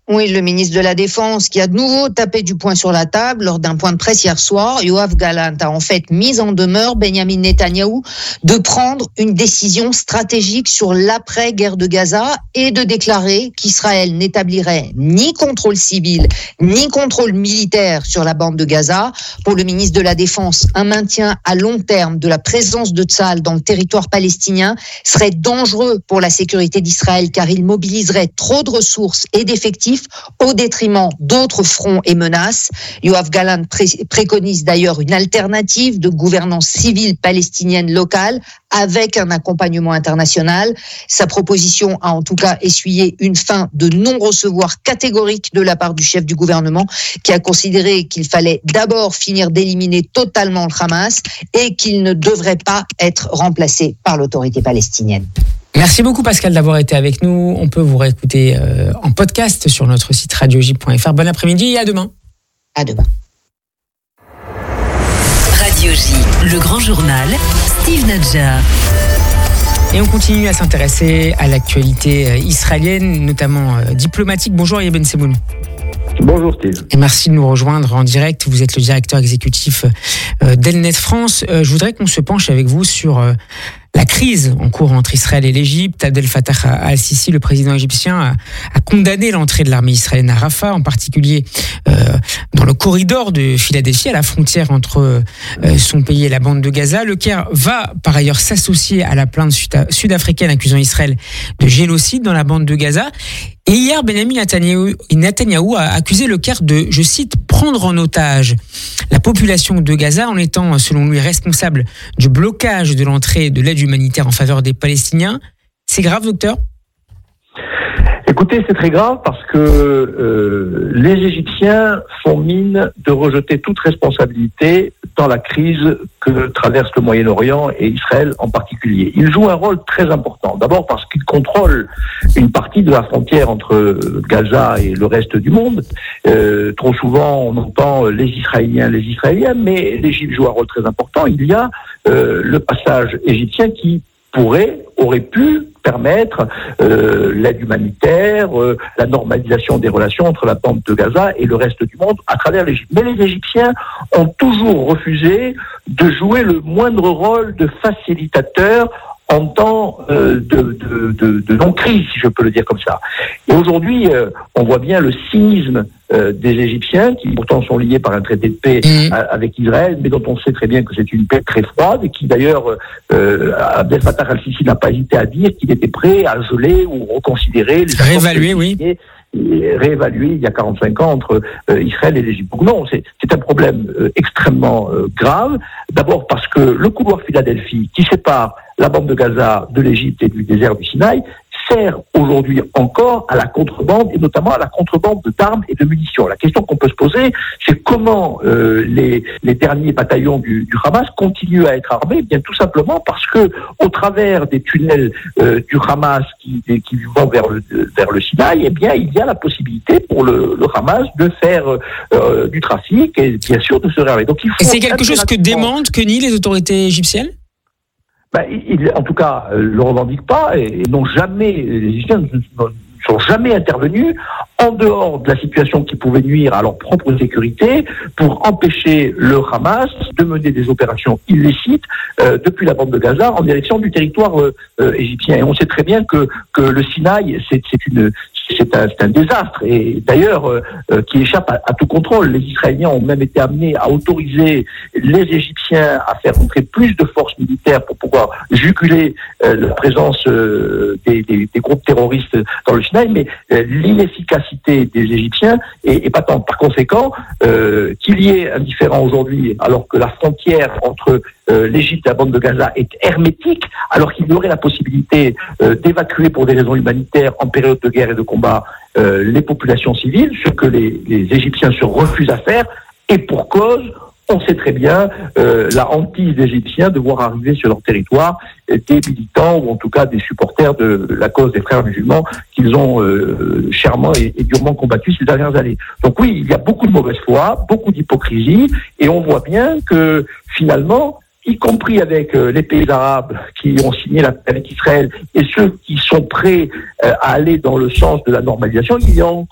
Oui, le ministre de la Défense qui a de nouveau tapé du poing sur la table lors d'un point de presse hier soir. Yoav Gallant a en fait mis en demeure Benjamin Netanyahou de prendre une décision stratégique sur l'après-guerre de Gaza et de déclarer qu'Israël n'établirait ni contrôle civil ni contrôle militaire sur la bande de Gaza. Pour le ministre de la Défense, un maintien à long terme de la présence de Tsahal dans le territoire palestinien serait dangereux pour la sécurité d'Israël car il mobiliserait trop de ressources et d'effectifs au détriment d'autres fronts et menaces. Yoav Gallant pré- préconise d'ailleurs une alternative de gouvernance civile palestinienne locale avec un accompagnement international. Sa proposition a en tout cas essuyé une fin de non-recevoir catégorique de la part du chef du gouvernement qui a considéré qu'il fallait d'abord finir d'éliminer totalement le Hamas et qu'il ne devrait pas être remplacé par l'autorité palestinienne. Merci beaucoup Pascal d'avoir été avec nous. On peut vous réécouter euh, en podcast sur notre site radio j point f r. Bon après-midi et à demain. À demain. Radio J, le grand journal, Steve Nadja. Et on continue à s'intéresser à l'actualité israélienne, notamment euh, diplomatique. Bonjour Yahya Ben Semoun. Bonjour Steve. Et merci de nous rejoindre en direct. Vous êtes le directeur exécutif euh, d'Elnet France. Euh, je voudrais qu'on se penche avec vous sur euh, la crise en cours entre Israël et l'Égypte. Abdel Fattah al-Sisi, le président égyptien, a, a condamné l'entrée de l'armée israélienne à Rafah, en particulier euh, dans le corridor de Philadelphie, à la frontière entre euh, son pays et la bande de Gaza. Le Caire va par ailleurs s'associer à la plainte sud-africaine accusant Israël de génocide dans la bande de Gaza. Et hier, Benjamin Netanyahou, Netanyahou a accusé le Caire de, je cite, prendre en otage la population de Gaza en étant, selon lui, responsable du blocage de l'entrée de l'aide humanitaire en faveur des Palestiniens. C'est grave, docteur ? Écoutez, c'est très grave parce que euh, les Égyptiens font mine de rejeter toute responsabilité dans la crise que traverse le Moyen-Orient et Israël en particulier. Ils jouent un rôle très important. D'abord parce qu'ils contrôlent une partie de la frontière entre Gaza et le reste du monde. Euh, trop souvent, on entend les Israéliens, les Israéliens, mais l'Égypte joue un rôle très important. Il y a euh, le passage égyptien qui pourrait, aurait pu permettre euh, l'aide humanitaire, euh, la normalisation des relations entre la bande de Gaza et le reste du monde à travers l'Égypte. Mais les Égyptiens ont toujours refusé de jouer le moindre rôle de facilitateur en temps euh, de, de, de, de non-crise, si je peux le dire comme ça. Et aujourd'hui, euh, on voit bien le cynisme euh, des Égyptiens, qui pourtant sont liés par un traité de paix mmh. avec Israël, mais dont on sait très bien que c'est une paix très froide, et qui d'ailleurs, euh, Abdel Fattah al-Sisi n'a pas hésité à dire qu'il était prêt à geler ou reconsidérer les réévaluer, oui. réévalué il y a quarante-cinq ans entre euh, Israël et l'Égypte. Donc non, c'est, c'est un problème euh, extrêmement euh, grave. D'abord parce que le couloir Philadelphie, qui sépare la bande de Gaza de l'Égypte et du désert du Sinaï, sert aujourd'hui encore à la contrebande, et notamment à la contrebande d'armes et de munitions. La question qu'on peut se poser, c'est comment euh, les, les derniers bataillons du, du Hamas continuent à être armés. Bien tout simplement parce que, au travers des tunnels euh, du Hamas qui, qui vont vers le, vers le Sinaï, eh bien, il y a la possibilité pour le, le Hamas de faire euh, du trafic et bien sûr de se réarmer. Donc, il faut et c'est quelque chose que demandent, que nient les autorités égyptiennes ? Ben, ils, en tout cas, euh, le revendiquent pas et, et n'ont jamais, les Égyptiens ne sont jamais intervenus en dehors de la situation qui pouvait nuire à leur propre sécurité pour empêcher le Hamas de mener des opérations illicites euh, depuis la bande de Gaza en direction du territoire euh, euh, égyptien. Et on sait très bien que, que le Sinaï, c'est, c'est une... C'est un, c'est un désastre et d'ailleurs euh, euh, qui échappe à, à tout contrôle. Les Israéliens ont même été amenés à autoriser les Égyptiens à faire entrer plus de forces militaires pour pouvoir juguler euh, la présence euh, des, des, des groupes terroristes dans le Sinaï, mais euh, l'inefficacité des Égyptiens est, est patente. Par conséquent, euh, qu'il y ait un différend aujourd'hui alors que la frontière entre Euh, l'Égypte et la bande de Gaza est hermétique, alors qu'il y aurait la possibilité euh, d'évacuer pour des raisons humanitaires en période de guerre et de combat euh, les populations civiles, ce que les, les Égyptiens se refusent à faire, et pour cause, on sait très bien euh, la hantise des Égyptiens de voir arriver sur leur territoire des militants, ou en tout cas des supporters de la cause des frères musulmans qu'ils ont euh, chèrement et, et durement combattu ces dernières années. Donc oui, il y a beaucoup de mauvaise foi, beaucoup d'hypocrisie, et on voit bien que finalement, y compris avec euh, les pays arabes qui ont signé la paix avec Israël et ceux qui sont prêts euh, à aller dans le sens de la normalisation, il y a encore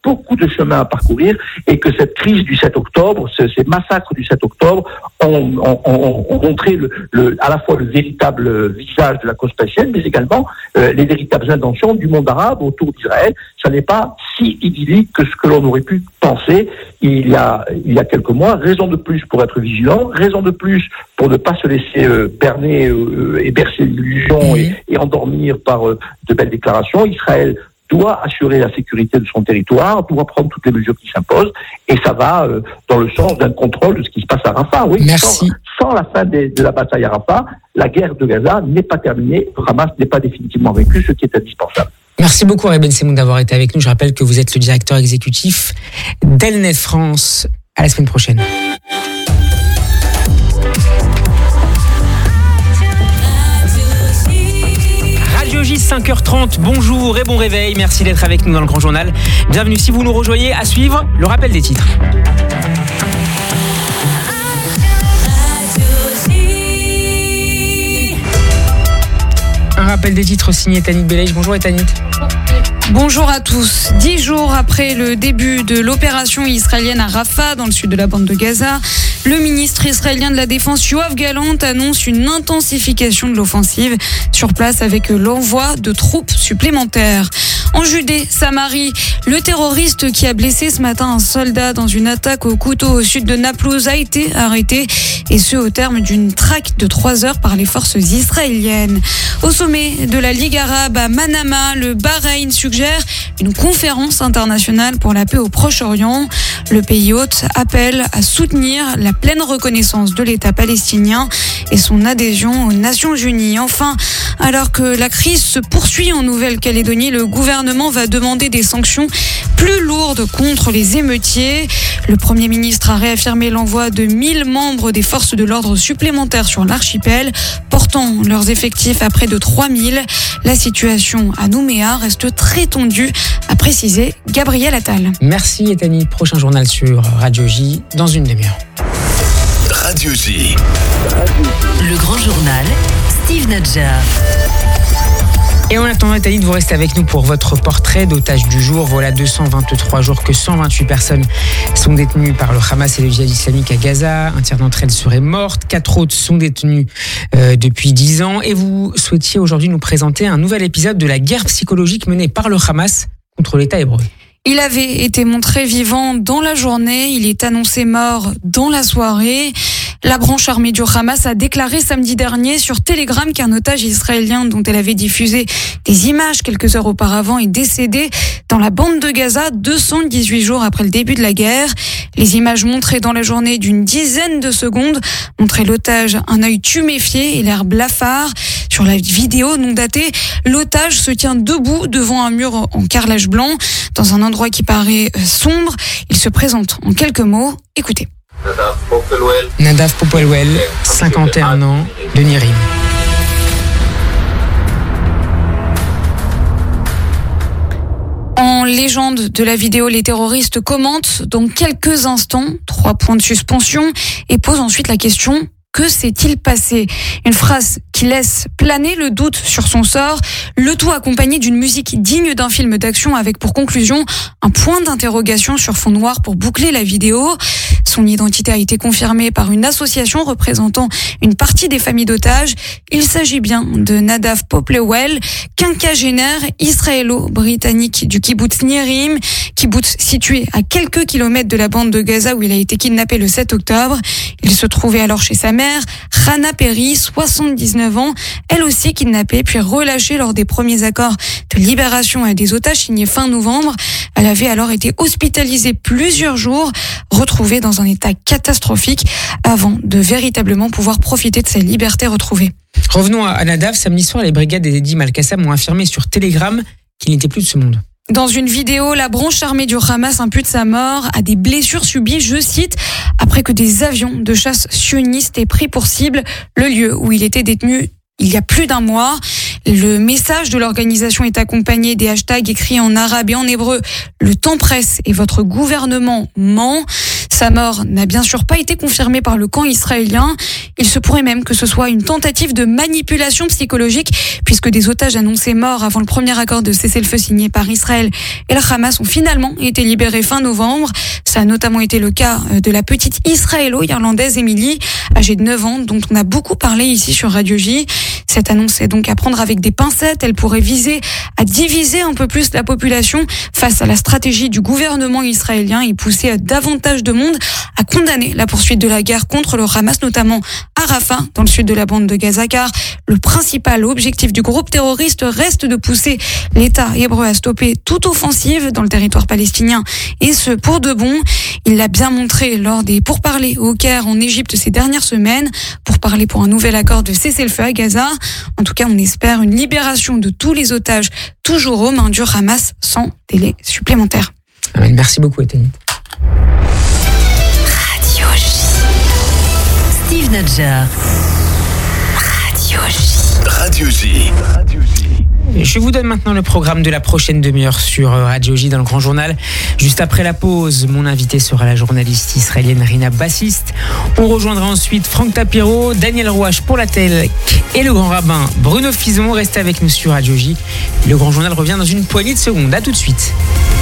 beaucoup de chemin à parcourir et que cette crise du sept octobre, ce, ces massacres du sept octobre ont, ont, ont, ont montré le, le, à la fois le véritable visage de la cause palestinienne, mais également euh, les véritables intentions du monde arabe autour d'Israël. Ça n'est pas si idyllique que ce que l'on aurait pu penser il y a, il y a quelques mois. Raison de plus pour être vigilant, raison de plus pour ne pas se laisser euh, berner euh, et bercer l'illusion et, et endormir par euh, de belles déclarations. Israël doit assurer la sécurité de son territoire, doit prendre toutes les mesures qui s'imposent, et ça va euh, dans le sens d'un contrôle de ce qui se passe à Rafah. Oui, Merci. Sans, sans la fin des, de la bataille à Rafah, la guerre de Gaza n'est pas terminée, le Hamas n'est pas définitivement vaincu, ce qui est indispensable. Merci beaucoup Reben Semoun d'avoir été avec nous. Je rappelle que vous êtes le directeur exécutif d'Elnet France. À la semaine prochaine. Radio J, cinq heures trente, bonjour et bon réveil. Merci d'être avec nous dans le Grand Journal. Bienvenue si vous nous rejoignez. À suivre, le rappel des titres. Un rappel des titres signé Tanit Belej. Bonjour Tanit. Bonjour à tous. Dix jours après le début de l'opération israélienne à Rafah, dans le sud de la bande de Gaza, le ministre israélien de la Défense, Yoav Gallant, annonce une intensification de l'offensive sur place avec l'envoi de troupes supplémentaires. En Judée, Samarie, le terroriste qui a blessé ce matin un soldat dans une attaque au couteau au sud de Naplouse a été arrêté, et ce au terme d'une traque de trois heures par les forces israéliennes. Au sommet de la Ligue arabe à Manama, le Bahreïn suggère une conférence internationale pour la paix au Proche-Orient. Le pays hôte appelle à soutenir la pleine reconnaissance de l'État palestinien et son adhésion aux Nations Unies. Enfin, alors que la crise se poursuit en Nouvelle-Calédonie, le gouvernement va demander des sanctions plus lourdes contre les émeutiers. Le Premier ministre a réaffirmé l'envoi de mille membres des forces de l'ordre supplémentaires sur l'archipel, portant leurs effectifs à près de trois mille. La situation à Nouméa reste très tendue, a précisé Gabriel Attal. Merci Etani. Prochain journal sur Radio J dans une demi-heure. Radio J. Le Grand Journal, Steve Nadja. Et en attendant, Etani, vous restez avec nous pour votre portrait d'otage du jour. Voilà deux cent vingt-trois jours que cent vingt-huit personnes sont détenues par le Hamas et le djihad islamique à Gaza. Un tiers d'entre elles seraient mortes. Quatre autres sont détenues euh, depuis dix ans. Et vous souhaitiez aujourd'hui nous présenter un nouvel épisode de la guerre psychologique menée par le Hamas contre l'État hébreu. Il avait été montré vivant dans la journée, il est annoncé mort dans la soirée. La branche armée du Hamas a déclaré samedi dernier sur Telegram qu'un otage israélien dont elle avait diffusé des images quelques heures auparavant est décédé dans la bande de Gaza deux cent dix-huit jours après le début de la guerre. Les images montrées dans la journée d'une dizaine de secondes montraient l'otage un œil tuméfié et l'air blafard. Sur la vidéo non datée, l'otage se tient debout devant un mur en carrelage blanc dans un endroit qui paraît sombre. Il se présente en quelques mots. Écoutez. Nadav Popelwell, cinquante et un ans, de Nirim. En légende de la vidéo, les terroristes commentent dans quelques instants, trois points de suspension, et posent ensuite la question: que s'est-il passé? Une phrase qui laisse planer le doute sur son sort, le tout accompagné d'une musique digne d'un film d'action avec pour conclusion un point d'interrogation sur fond noir pour boucler la vidéo. Son identité a été confirmée par une association représentant une partie des familles d'otages. Il s'agit bien de Nadav Popelwell, quinquagénaire israélo-britannique du kibbutz Nirim, kibbutz situé à quelques kilomètres de la bande de Gaza où il a été kidnappé le sept octobre. Il se trouvait alors chez sa mère, Rana Perry, soixante-dix-neuf ans, elle aussi kidnappée puis relâchée lors des premiers accords de libération à des otages signés fin novembre. Elle avait alors été hospitalisée plusieurs jours, retrouvée dans un état catastrophique avant de véritablement pouvoir profiter de sa liberté retrouvée. Revenons à Nadav. Samedi soir, les brigades d'Eddie Malkassam ont affirmé sur Telegram qu'il n'était plus de ce monde. Dans une vidéo, la branche armée du Hamas impute sa mort à des blessures subies, je cite, après que des avions de chasse sionistes aient pris pour cible le lieu où il était détenu il y a plus d'un mois. Le message de l'organisation est accompagné des hashtags écrits en arabe et en hébreu. Le temps presse et votre gouvernement ment. Sa mort n'a bien sûr pas été confirmée par le camp israélien. Il se pourrait même que ce soit une tentative de manipulation psychologique, puisque des otages annoncés morts avant le premier accord de cessez-le-feu signé par Israël et le Hamas ont finalement été libérés fin novembre. Ça a notamment été le cas de la petite israélo-irlandaise Emily, âgée de neuf ans, dont on a beaucoup parlé ici sur Radio J. Cette annonce est donc à prendre avec des pincettes. Elle pourrait viser à diviser un peu plus la population face à la stratégie du gouvernement israélien et pousser davantage de monde à condamner la poursuite de la guerre contre le Hamas, notamment à Rafah, dans le sud de la bande de Gaza, car le principal objectif du groupe terroriste reste de pousser l'État hébreu à stopper toute offensive dans le territoire palestinien, et ce pour de bon. Il l'a bien montré lors des pourparlers au Caire en Égypte ces dernières semaines, pour parler pour un nouvel accord de cessez-le-feu à Gaza. En tout cas, on espère une libération de tous les otages, toujours aux mains du Hamas, sans délai supplémentaire. Merci beaucoup, Ethénie. Radio J. Steve Nadjar. Radio J. Radio J. Radio J. Je vous donne maintenant le programme de la prochaine demi-heure sur Radio J dans le Grand Journal. Juste après la pause, mon invité sera la journaliste israélienne Rina Bassist. On rejoindra ensuite Franck Tapiro, Daniel Rouache pour la Télé et le grand rabbin Bruno Fison. Restez avec nous sur Radio J. Le Grand Journal revient dans une poignée de secondes. À tout de suite.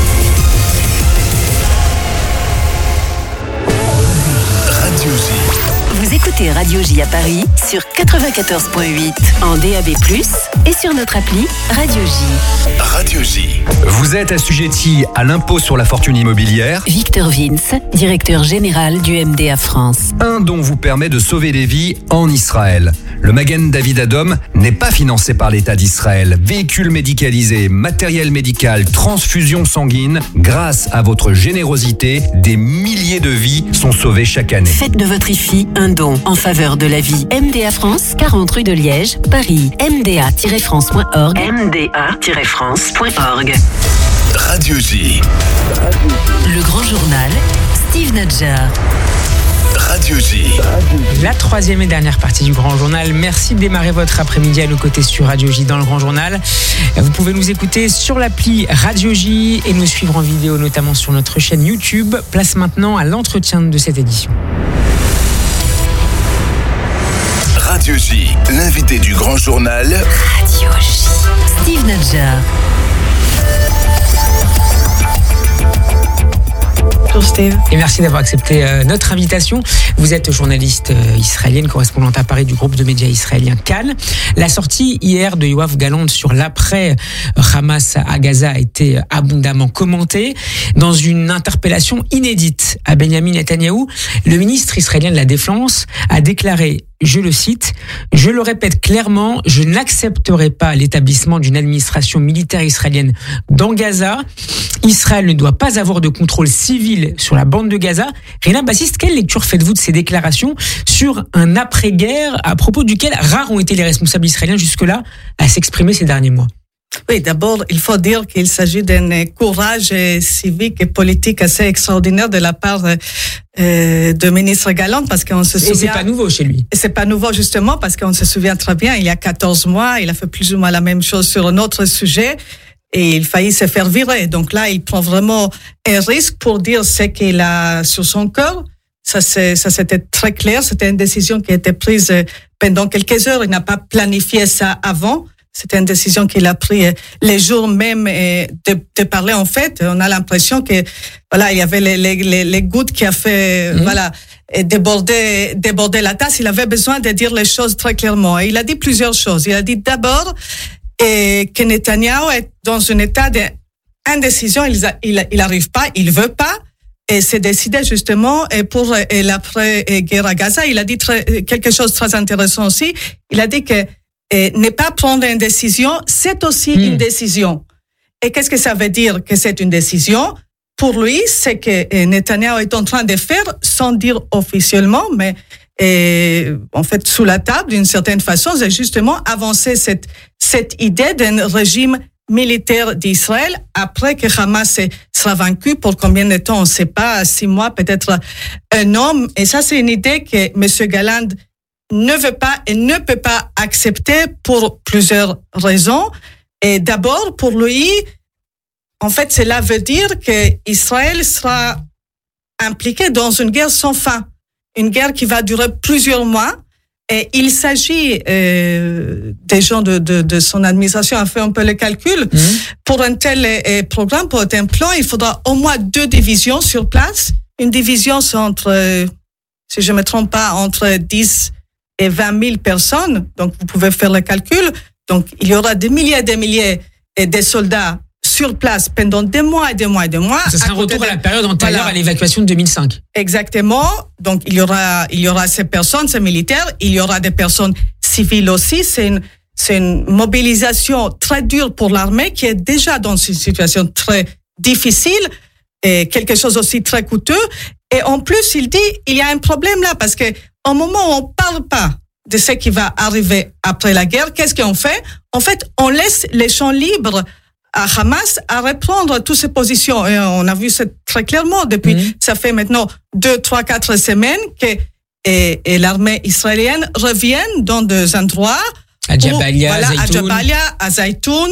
Radio J. Vous écoutez Radio J à Paris sur quatre-vingt-quatorze virgule huit en D A B plus, et sur notre appli Radio J. Radio J. Vous êtes assujetti à l'impôt sur la fortune immobilière. Victor Vince, directeur général du M D A France. Un don vous permet de sauver des vies en Israël. Le Magen David Adom n'est pas financé par l'État d'Israël. Véhicules médicalisés, matériel médical, transfusion sanguine. Grâce à votre générosité, des milliers de vies sont sauvées chaque année. Faites de votre I F I un don en faveur de la vie. M D A France, quarante rue de Liège, Paris. m d a tiret france point org. m d a tiret france point org. Radio J. Le Grand Journal, Steve Nadjar. Radio J. La troisième et dernière partie du Grand Journal. Merci de démarrer votre après-midi à nos côtés sur Radio J dans le Grand Journal. Vous pouvez nous écouter sur l'appli Radio J et nous suivre en vidéo, notamment sur notre chaîne YouTube. Place maintenant à l'entretien de cette édition. Radio J, l'invité du Grand Journal. Radio J. Steve Nadjar. Bonjour Steve. Et merci d'avoir accepté euh, notre invitation. Vous êtes journaliste euh, israélienne, correspondante à Paris du groupe de médias israélien Cannes. La sortie hier de Yoav Gallant sur l'après Hamas à Gaza a été abondamment commentée. Dans une interpellation inédite à Benjamin Netanyahou, le ministre israélien de la Défense a déclaré, je le cite, « Je le répète clairement, je n'accepterai pas l'établissement d'une administration militaire israélienne dans Gaza. Israël ne doit pas avoir de contrôle civil sur la bande de Gaza. » Rina Bassist, quelle lecture faites-vous de ces déclarations sur un après-guerre à propos duquel rares ont été les responsables israéliens jusque-là à s'exprimer ces derniers mois? Oui, d'abord, il faut dire qu'il s'agit d'un courage civique et politique assez extraordinaire de la part euh, de ministre Gallant, parce qu'on se souvient... Et c'est pas nouveau chez lui. C'est pas nouveau, justement, parce qu'on se souvient très bien, il y a quatorze mois, il a fait plus ou moins la même chose sur un autre sujet, et il faillit se faire virer. Donc là, il prend vraiment un risque pour dire ce qu'il a sur son cœur. Ça, c'est, ça, c'était très clair. C'était une décision qui a été prise pendant quelques heures. Il n'a pas planifié ça avant. C'était une décision qu'il a prise les jours même de, de parler. En fait, on a l'impression que voilà, il y avait les, les, les gouttes qui a fait mmh. voilà déborder, déborder la tasse. Il avait besoin de dire les choses très clairement. Et il a dit plusieurs choses. Il a dit d'abord et que Netanyahou est dans un état d'indécision. Il, il, il arrive pas, il veut pas. Et c'est décidé justement pour l'après-guerre à Gaza. Il a dit très, quelque chose de très intéressant aussi. Il a dit que et ne pas prendre une décision, c'est aussi mmh. une décision. Et qu'est-ce que ça veut dire que c'est une décision? Pour lui, c'est que Netanyahou est en train de faire, sans dire officiellement, mais et, en fait sous la table d'une certaine façon, c'est justement avancer cette, cette idée d'un régime militaire d'Israël après que Hamas sera vaincu. Pour combien de temps, on ne sait pas, six mois, peut-être un an. Et ça, c'est une idée que M. Galland ne veut pas et ne peut pas accepter pour plusieurs raisons. Et d'abord, pour lui, en fait, cela veut dire qu'Israël sera impliqué dans une guerre sans fin, une guerre qui va durer plusieurs mois. Et il s'agit, euh, des gens de, de, de son administration ont fait un peu le calcul. Mmh. Pour un tel euh, programme, pour un tel plan, il faudra au moins deux divisions sur place. Une division, c'est entre, euh, si je ne me trompe pas, entre dix et vingt mille personnes. Donc, vous pouvez faire le calcul. Donc, il y aura des milliers et des milliers de soldats sur place pendant des mois et des mois et des mois. Ce sera un retour de... à la période antérieure voilà. à l'évacuation de deux mille cinq. Exactement. Donc, il y aura, il y aura ces personnes, ces militaires. Il y aura des personnes civiles aussi. C'est une, c'est une mobilisation très dure pour l'armée qui est déjà dans une situation très difficile et quelque chose aussi très coûteux. Et en plus, il dit, il y a un problème là parce que au moment où on parle pas de ce qui va arriver après la guerre, qu'est-ce qu'on fait? En fait, on laisse les champs libres à Hamas à reprendre toutes ces positions. Et on a vu ça très clairement depuis, mmh. ça fait maintenant deux, trois, quatre semaines que et, et l'armée israélienne revient dans des endroits à Jabalia, voilà, à Jabalia, à Zaytoun,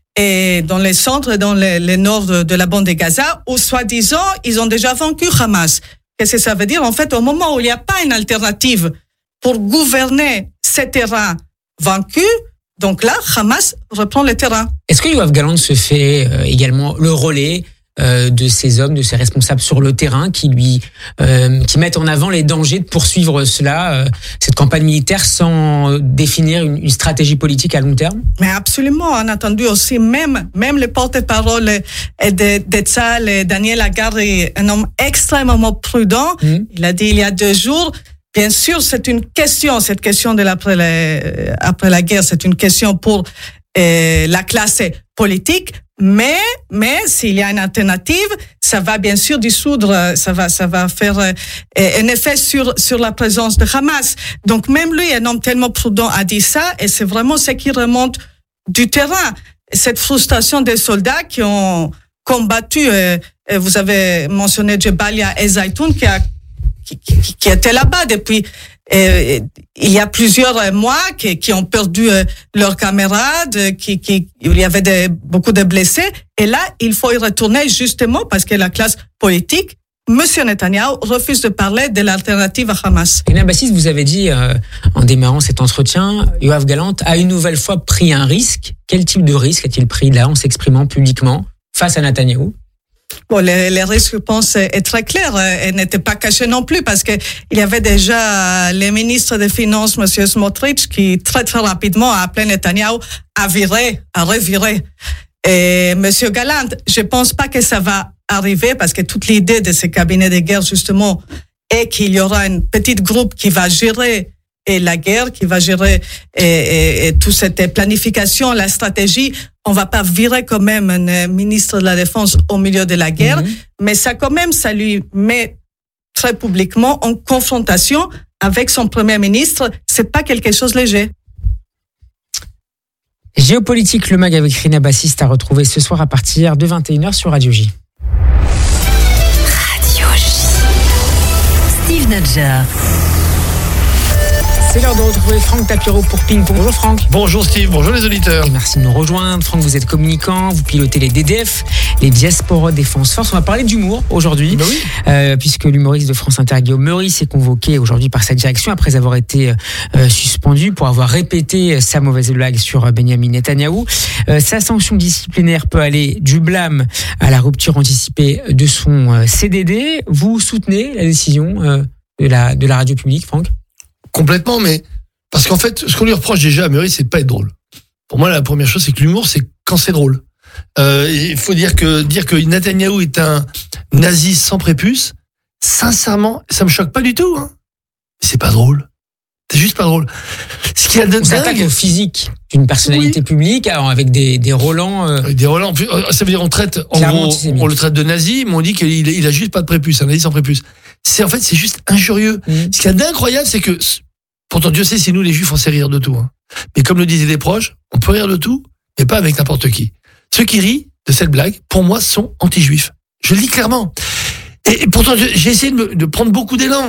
et dans les centres, dans le, le nord de, de la bande de Gaza, où soi-disant, ils ont déjà vaincu Hamas. Qu'est-ce que ça veut dire? En fait, au moment où il n'y a pas une alternative pour gouverner ces terrains vaincus, donc là, Hamas reprend le terrain. Est-ce que Yoav Gallant se fait euh, également le relais euh, de ces hommes, de ces responsables sur le terrain qui lui, euh, qui mettent en avant les dangers de poursuivre cela, euh, cette campagne militaire, sans définir une, une stratégie politique à long terme? Mais absolument. On a entendu aussi même, même le porte-parole de, de Tzahal, Daniel Hagari, un homme extrêmement prudent. Mmh. Il a dit il y a deux jours. Bien sûr, c'est une question, cette question de l'après la, après la guerre, c'est une question pour euh, la classe politique, mais, mais s'il y a une alternative, ça va bien sûr dissoudre, ça va, ça va faire euh, un effet sur, sur la présence de Hamas. Donc même lui, un homme tellement prudent, a dit ça, et c'est vraiment ce qui remonte du terrain. Cette frustration des soldats qui ont combattu, euh, vous avez mentionné Jabalia et Zaytoun, qui a Qui, qui, qui étaient là-bas depuis euh, il y a plusieurs mois, qui, qui ont perdu euh, leurs camarades, qui, qui, il y avait des, beaucoup de blessés. Et là, il faut y retourner justement parce que la classe politique, Monsieur Netanyahou, refuse de parler de l'alternative à Hamas. Rina Bassis, vous avez dit euh, en démarrant cet entretien, Yoav Gallant a une nouvelle fois pris un risque. Quel type de risque a-t-il pris là en s'exprimant publiquement face à Netanyahou? Bon, les, les risques, je pense, est très clair et n'était pas caché non plus parce que il y avait déjà le ministre des Finances, Monsieur Smotrich, qui très très rapidement a appelé Netanyahou à virer, à revirer. Et Monsieur Gallant, je pense pas que ça va arriver parce que toute l'idée de ce cabinet de guerre justement est qu'il y aura un petit groupe qui va gérer et la guerre, qui va gérer et, et, et toute cette planification, la stratégie. On va pas virer quand même un ministre de la Défense au milieu de la guerre, mmh. mais ça quand même, ça lui met très publiquement en confrontation avec son premier ministre. C'est pas quelque chose de léger. Géopolitique, le mag avec Rina Bassis à retrouver ce soir à partir de vingt et une heures sur Radio J. Radio J. Steve Nadja. C'est l'heure de retrouver Franck Tapiro pour Ping Pong. Bonjour Franck. Bonjour Steve, bonjour les auditeurs. Et merci de nous rejoindre. Franck, vous êtes communicant, vous pilotez les D D F, les Diaspora Défense Force. On va parler d'humour aujourd'hui, ben oui. euh, puisque l'humoriste de France Inter, Guillaume Meurice, est convoqué aujourd'hui par sa direction après avoir été euh, suspendu pour avoir répété sa mauvaise blague sur Benyamin Netanyahou. Euh, sa sanction disciplinaire peut aller du blâme à la rupture anticipée de son euh, C D D. Vous soutenez la décision euh, de, la, de la radio publique, Franck ? Complètement, mais parce qu'en fait, ce qu'on lui reproche déjà à Meurice, c'est de pas être drôle. Pour moi, la première chose, c'est que l'humour, c'est quand c'est drôle. Euh, il faut dire que dire que Netanyahou est un nazi sans prépuce, sincèrement, ça me choque pas du tout. Hein. C'est pas drôle. C'est juste pas drôle. Ce qui a de On s'attaque au physique d'une personnalité oui. publique, alors avec des des Roland. Euh... Des Roland. Ça veut dire on traite, en gros, on le traite de nazi, mais on dit qu'il il a juste pas de prépuce, un nazi sans prépuce. C'est en fait, c'est juste injurieux. Mmh. Ce qui est d'incroyable, c'est que pourtant Dieu sait si nous les Juifs on sait rire de tout. Hein. Mais comme le disaient des proches, on peut rire de tout, mais pas avec n'importe qui. Ceux qui rient de cette blague, pour moi, sont anti-juifs. Je le dis clairement. Et, et pourtant, j'ai essayé de, me, de prendre beaucoup d'élan.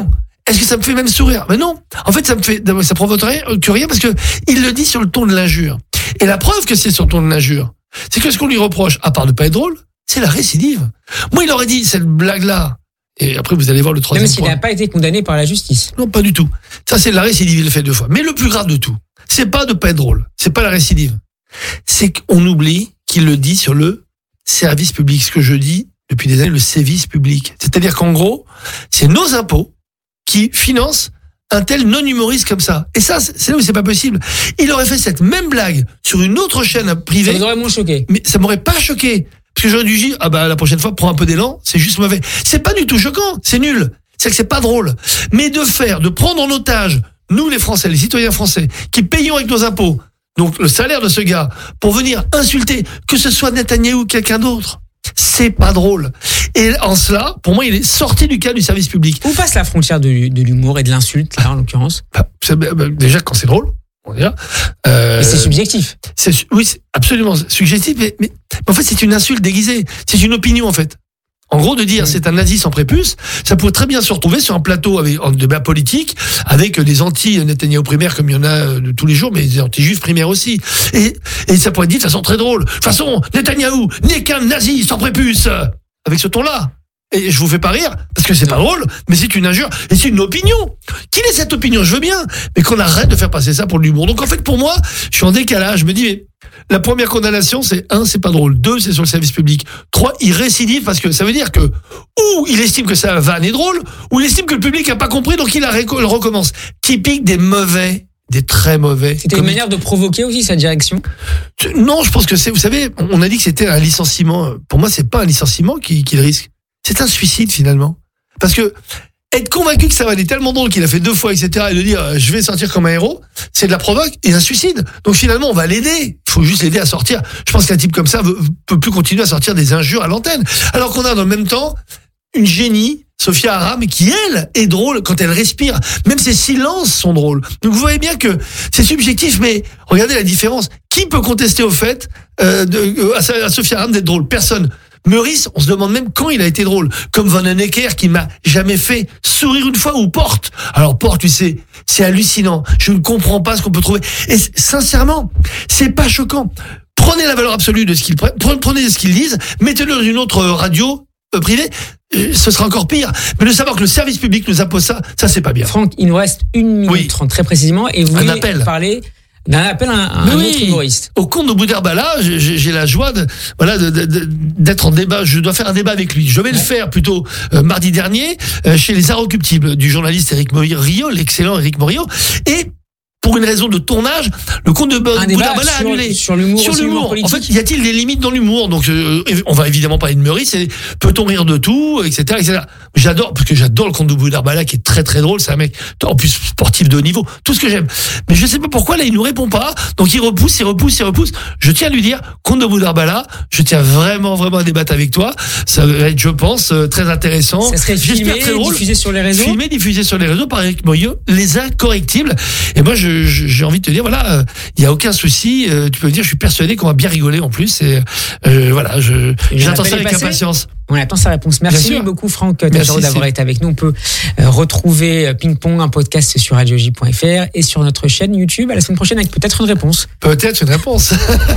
est-ce que ça me fait même sourire? Mais non. En fait, ça me fait, ça provoquerait que rien parce que il le dit sur le ton de l'injure. Et la preuve que c'est sur le ton de l'injure, c'est que ce qu'on lui reproche, à part de pas être drôle, c'est la récidive. Moi, il aurait dit cette blague-là. Et après, vous allez voir le troisième Même s'il point. n'a pas été condamné par la justice. Non, pas du tout. Ça, c'est la récidive, il le fait deux fois. Mais le plus grave de tout, c'est pas de pas être drôle. C'est pas la récidive. C'est qu'on oublie qu'il le dit sur le service public. Ce que je dis depuis des années, le sévice public. C'est-à-dire qu'en gros, c'est nos impôts qui financent un tel non-humoriste comme ça. Et ça, c'est là où c'est pas possible. Il aurait fait cette même blague sur une autre chaîne privée. Ça vous aurait moins choqué. Mais ça m'aurait pas choqué. Parce que j'aurais dû dire, ah bah, la prochaine fois, prends un peu d'élan, c'est juste mauvais. C'est pas du tout choquant. C'est nul. C'est que c'est pas drôle. Mais de faire, de prendre en otage, nous, les Français, les citoyens français, qui payons avec nos impôts, donc le salaire de ce gars, pour venir insulter, que ce soit Netanyahou ou quelqu'un d'autre, c'est pas drôle. Et en cela, pour moi, il est sorti du cadre du service public. Où passe la frontière de, de l'humour et de l'insulte, là, en l'occurrence? bah, c'est, bah, Déjà, quand c'est drôle, on va dire. Euh, mais c'est subjectif. C'est, oui, c'est absolument subjectif, mais, mais, mais en fait, c'est une insulte déguisée. C'est une opinion, en fait. En gros, de dire mmh. c'est un nazi sans prépuce, ça pourrait très bien se retrouver sur un plateau avec, en débat politique avec des anti-Netanyahou primaires comme il y en a de tous les jours, mais des anti-juifs primaires aussi. Et, et ça pourrait être dit de façon très drôle. De toute façon, Netanyahou n'est qu'un nazi sans prépuce. Avec ce ton-là. Et je vous fais pas rire, parce que c'est pas drôle, mais c'est une injure, et c'est une opinion. Qu'il ait cette opinion, je veux bien, mais qu'on arrête de faire passer ça pour de l'humour. Donc en fait, pour moi, je suis en décalage, je me dis, mais la première condamnation, c'est un, c'est pas drôle, deux, c'est sur le service public, trois, il récidive, parce que ça veut dire que, ou il estime que sa vanne est drôle, ou il estime que le public a pas compris, donc il la réco- le recommence. Typique des mauvais, des très mauvais. C'était une manière de provoquer aussi sa direction? Non, je pense que c'est, vous savez, on a dit que c'était un licenciement. Pour moi, c'est pas un licenciement qu'il, qu'il risque. C'est un suicide, finalement. Parce que, être convaincu que ça va aller tellement drôle qu'il a fait deux fois, et cetera, et de dire, euh, je vais sortir comme un héros, c'est de la provoque et un suicide. Donc finalement, on va l'aider. Il faut juste l'aider à sortir. Je pense qu'un type comme ça veut, peut plus continuer à sortir des injures à l'antenne. Alors qu'on a dans le même temps, une génie, Sophia Aram, qui elle est drôle quand elle respire. Même ses silences sont drôles. Donc vous voyez bien que c'est subjectif, mais regardez la différence. Qui peut contester au fait euh, de, euh, à, à Sophia Aram d'être drôle? Personne. Meurice, on se demande même quand il a été drôle. Comme Van Necker qui m'a jamais fait sourire une fois, ou Porte. Alors Porte, tu sais, c'est hallucinant. Je ne comprends pas ce qu'on peut trouver. Et sincèrement, c'est pas choquant. Prenez la valeur absolue de ce qu'ils prennent, prenez ce qu'ils disent, mettez-le dans une autre radio euh, privée, ce sera encore pire. Mais de savoir que le service public nous impose ça, ça c'est pas bien. Franck, il nous reste une minute trente très précisément, et vous Un voulez appel. parler d'un appel à un, à un oui, autre humoriste. Au compte de Boudherbala, j'ai, j'ai la joie de, voilà, de, de, de, d'être en débat. Je dois faire un débat avec lui. Je vais ouais. le faire plutôt euh, mardi dernier euh, chez les Inrecuptibles du journaliste Éric Morillo, l'excellent Éric Morillo. Et pour une raison de tournage, le compte de Boudherbala a annulé. Sur l'humour, sur l'humour. l'humour. En fait, y a-t-il des limites dans l'humour? Donc, euh, on va évidemment parler de Meurice. Et peut-on rire de tout, et cetera, et cetera. J'adore, parce que j'adore le compte de Boudherbala qui est très très drôle. C'est un mec en plus sportif de haut niveau, tout ce que j'aime. Mais je sais pas pourquoi là il nous répond pas. Donc il repousse, il repousse, il repousse. Je tiens à lui dire, compte de Boudherbala, je tiens vraiment vraiment à débattre avec toi. Ça va être, je pense, très intéressant. Ça serait filmé, très drôle. Diffusé sur les réseaux. Filmé, diffusé sur les réseaux par Éric Morillo, les Incorrectibles. Et moi, je, je, j'ai envie de te dire, voilà, il euh, y a aucun souci. Euh, tu peux me dire, je suis persuadé qu'on va bien rigoler en plus. Et euh, voilà, je, j'attends ça avec impatience. On attend sa réponse. Merci beaucoup Franck Tajaro d'avoir été avec nous. On peut euh, retrouver Ping Pong, un podcast sur radio j point f r et sur notre chaîne YouTube. À la semaine prochaine avec peut-être une réponse. Peut-être une réponse.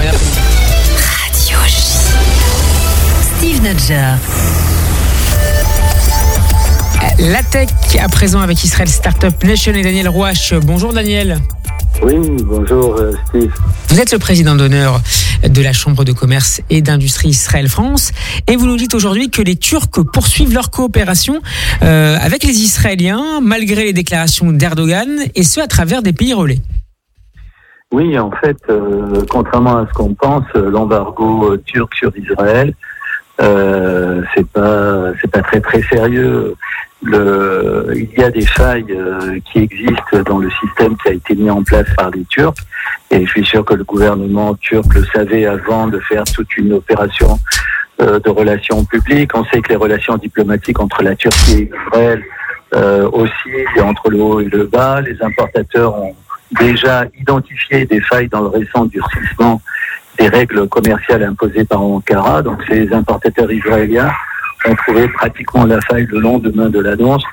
Radio J. Steve Nadjar. La tech à présent avec Israel Startup Nation et Daniel Rouache. Bonjour Daniel. Oui, bonjour euh, Steve. Vous êtes le président d'honneur de la Chambre de commerce et d'industrie Israël-France et vous nous dites aujourd'hui que les Turcs poursuivent leur coopération euh, avec les Israéliens malgré les déclarations d'Erdogan et ce à travers des pays relais. Oui, en fait, euh, contrairement à ce qu'on pense, l'embargo euh, turc sur Israël, euh, c'est pas c'est pas très très sérieux. Le, il y a des failles euh, qui existent dans le système qui a été mis en place par les Turcs et je suis sûr que le gouvernement turc le savait avant de faire toute une opération euh, de relations publiques. On sait que les relations diplomatiques entre la Turquie et Israël euh, aussi, entre le haut et le bas, les importateurs ont déjà identifié des failles dans le récent durcissement des règles commerciales imposées par Ankara. Donc ces importateurs israéliens ont trouvé pratiquement la faille le lendemain de l'annonce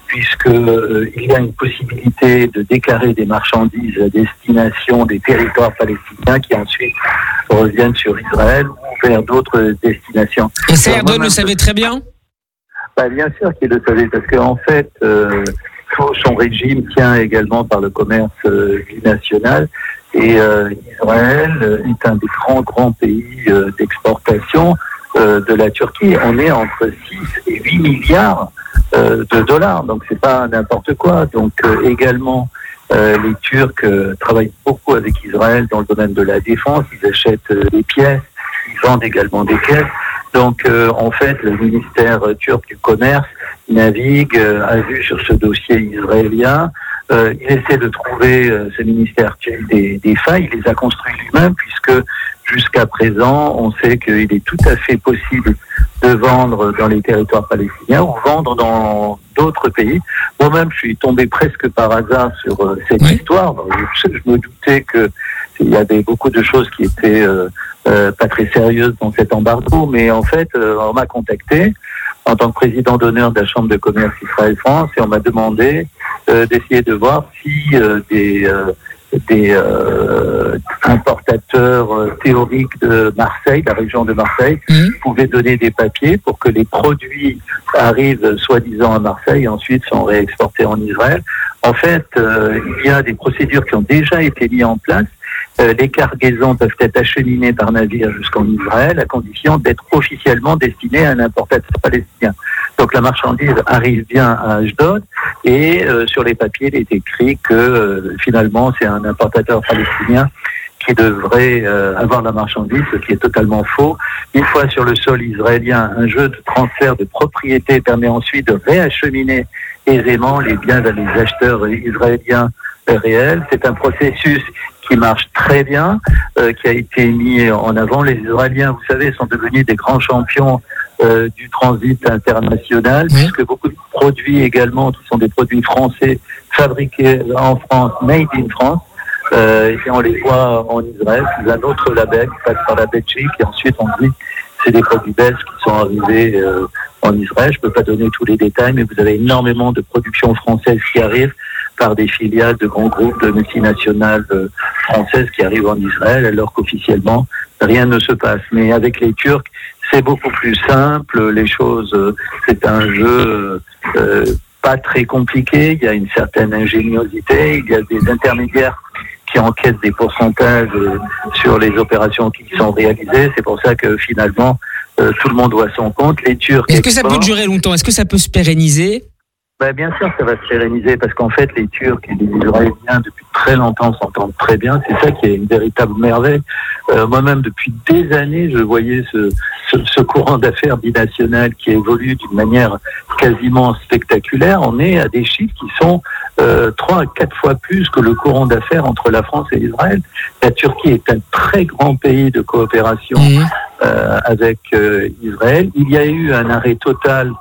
puisque euh, il y a une possibilité de déclarer des marchandises à destination des territoires palestiniens qui ensuite reviennent sur Israël ou vers d'autres destinations. Et ça, Erdogan le savait très bien. Bah, bien sûr qu'il le savait, parce qu'en fait, euh, tout son régime tient également par le commerce euh, binational. Et euh, Israël est un des grands, grands pays euh, d'exportation euh, de la Turquie. On est entre six et huit milliards euh, de dollars, donc c'est pas n'importe quoi. Donc euh, également, euh, les Turcs euh, travaillent beaucoup avec Israël dans le domaine de la défense. Ils achètent euh, des pièces, ils vendent également des pièces. Donc euh, en fait, le ministère euh, turc du commerce navigue euh, à vue sur ce dossier israélien. Euh, il essaie de trouver, euh, ce ministère, des, des failles. Il les a construits lui-même, puisque jusqu'à présent, on sait qu'il est tout à fait possible de vendre dans les territoires palestiniens ou vendre dans d'autres pays. Moi-même, je suis tombé presque par hasard sur euh, cette oui. histoire. Je, je me doutais qu'il y avait beaucoup de choses qui étaient euh, euh, pas très sérieuses dans cet embargo, mais en fait, euh, on m'a contacté en tant que président d'honneur de la Chambre de commerce Israël-France et on m'a demandé euh, d'essayer de voir si euh, des, euh, des euh, importateurs euh, théoriques de Marseille, la région de Marseille, mmh. pouvaient donner des papiers pour que les produits arrivent soi-disant à Marseille et ensuite sont réexportés en Israël. En fait, euh, il y a des procédures qui ont déjà été mises en place. Euh, les cargaisons peuvent être acheminées par navire jusqu'en Israël à condition d'être officiellement destinées à un importateur palestinien. Donc la marchandise arrive bien à Ashdod et euh, sur les papiers il est écrit que euh, finalement c'est un importateur palestinien qui devrait euh, avoir la marchandise, ce qui est totalement faux. Une fois sur le sol israélien, un jeu de transfert de propriété permet ensuite de réacheminer aisément les biens vers les acheteurs israéliens réels. C'est un processus qui marche très bien, euh, qui a été mis en avant. Les Israéliens, vous savez, sont devenus des grands champions euh, du transit international, oui. puisque beaucoup de produits également, qui sont des produits français, fabriqués en France, made in France, euh, et on les voit en Israël, sous un autre label qui passe par la Belgique, et ensuite on dit c'est des produits belges qui sont arrivés euh, en Israël. Je ne peux pas donner tous les détails, mais vous avez énormément de productions françaises qui arrivent par des filiales de grands groupes de multinationales euh, françaises qui arrivent en Israël, alors qu'officiellement, rien ne se passe. Mais avec les Turcs, c'est beaucoup plus simple. Les choses, euh, c'est un jeu euh, pas très compliqué. Il y a une certaine ingéniosité. Il y a des intermédiaires qui enquêtent des pourcentages euh, sur les opérations qui sont réalisées. C'est pour ça que finalement, euh, tout le monde voit son compte. Les Turcs. Est-ce que ça peut durer longtemps? Est-ce que ça peut se pérenniser? Ben, bien sûr, ça va se pérenniser parce qu'en fait, les Turcs et les Israéliens, depuis très longtemps, s'entendent très bien. C'est ça qui est une véritable merveille. Euh, moi-même, depuis des années, je voyais ce, ce, ce courant d'affaires binational qui évolue d'une manière quasiment spectaculaire. On est à des chiffres qui sont euh, trois à quatre fois plus que le courant d'affaires entre la France et Israël. La Turquie est un très grand pays de coopération mmh. euh, avec euh, Israël. Il y a eu un arrêt total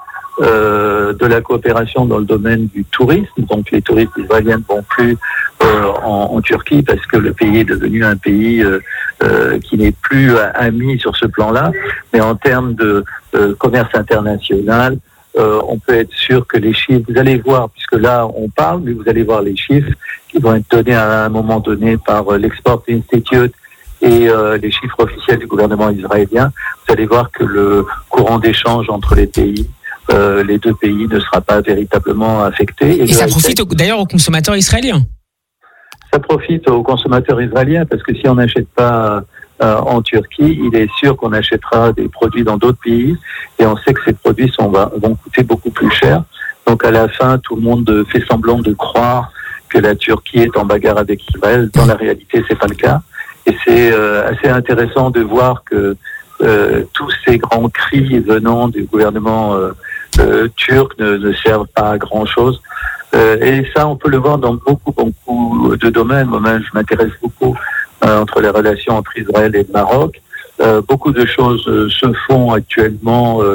Euh, de la coopération dans le domaine du tourisme. Donc les touristes israéliens ne vont plus euh, en, en Turquie parce que le pays est devenu un pays euh, euh, qui n'est plus ami sur ce plan-là. Mais en termes de euh, commerce international, euh, on peut être sûr que les chiffres, vous allez voir, puisque là on parle, mais vous allez voir les chiffres qui vont être donnés à un moment donné par euh, l'Export Institute et euh, les chiffres officiels du gouvernement israélien. Vous allez voir que le courant d'échange entre les pays Euh, les deux pays ne sera pas véritablement affecté. Et, et ça profite au, d'ailleurs aux consommateurs israéliens. Ça profite aux consommateurs israéliens parce que si on n'achète pas euh, en Turquie, il est sûr qu'on achètera des produits dans d'autres pays et on sait que ces produits sont, vont coûter beaucoup plus cher. Donc à la fin, tout le monde fait semblant de croire que la Turquie est en bagarre avec Israël. Dans la réalité, c'est pas le cas. Et c'est euh, assez intéressant de voir que euh, tous ces grands cris venant du gouvernement euh, Euh, turcs ne, ne servent pas à grand-chose. Euh, et ça, on peut le voir dans beaucoup, beaucoup de domaines. Moi-même, je m'intéresse beaucoup euh, entre les relations entre Israël et le Maroc. Euh, beaucoup de choses euh, se font actuellement euh,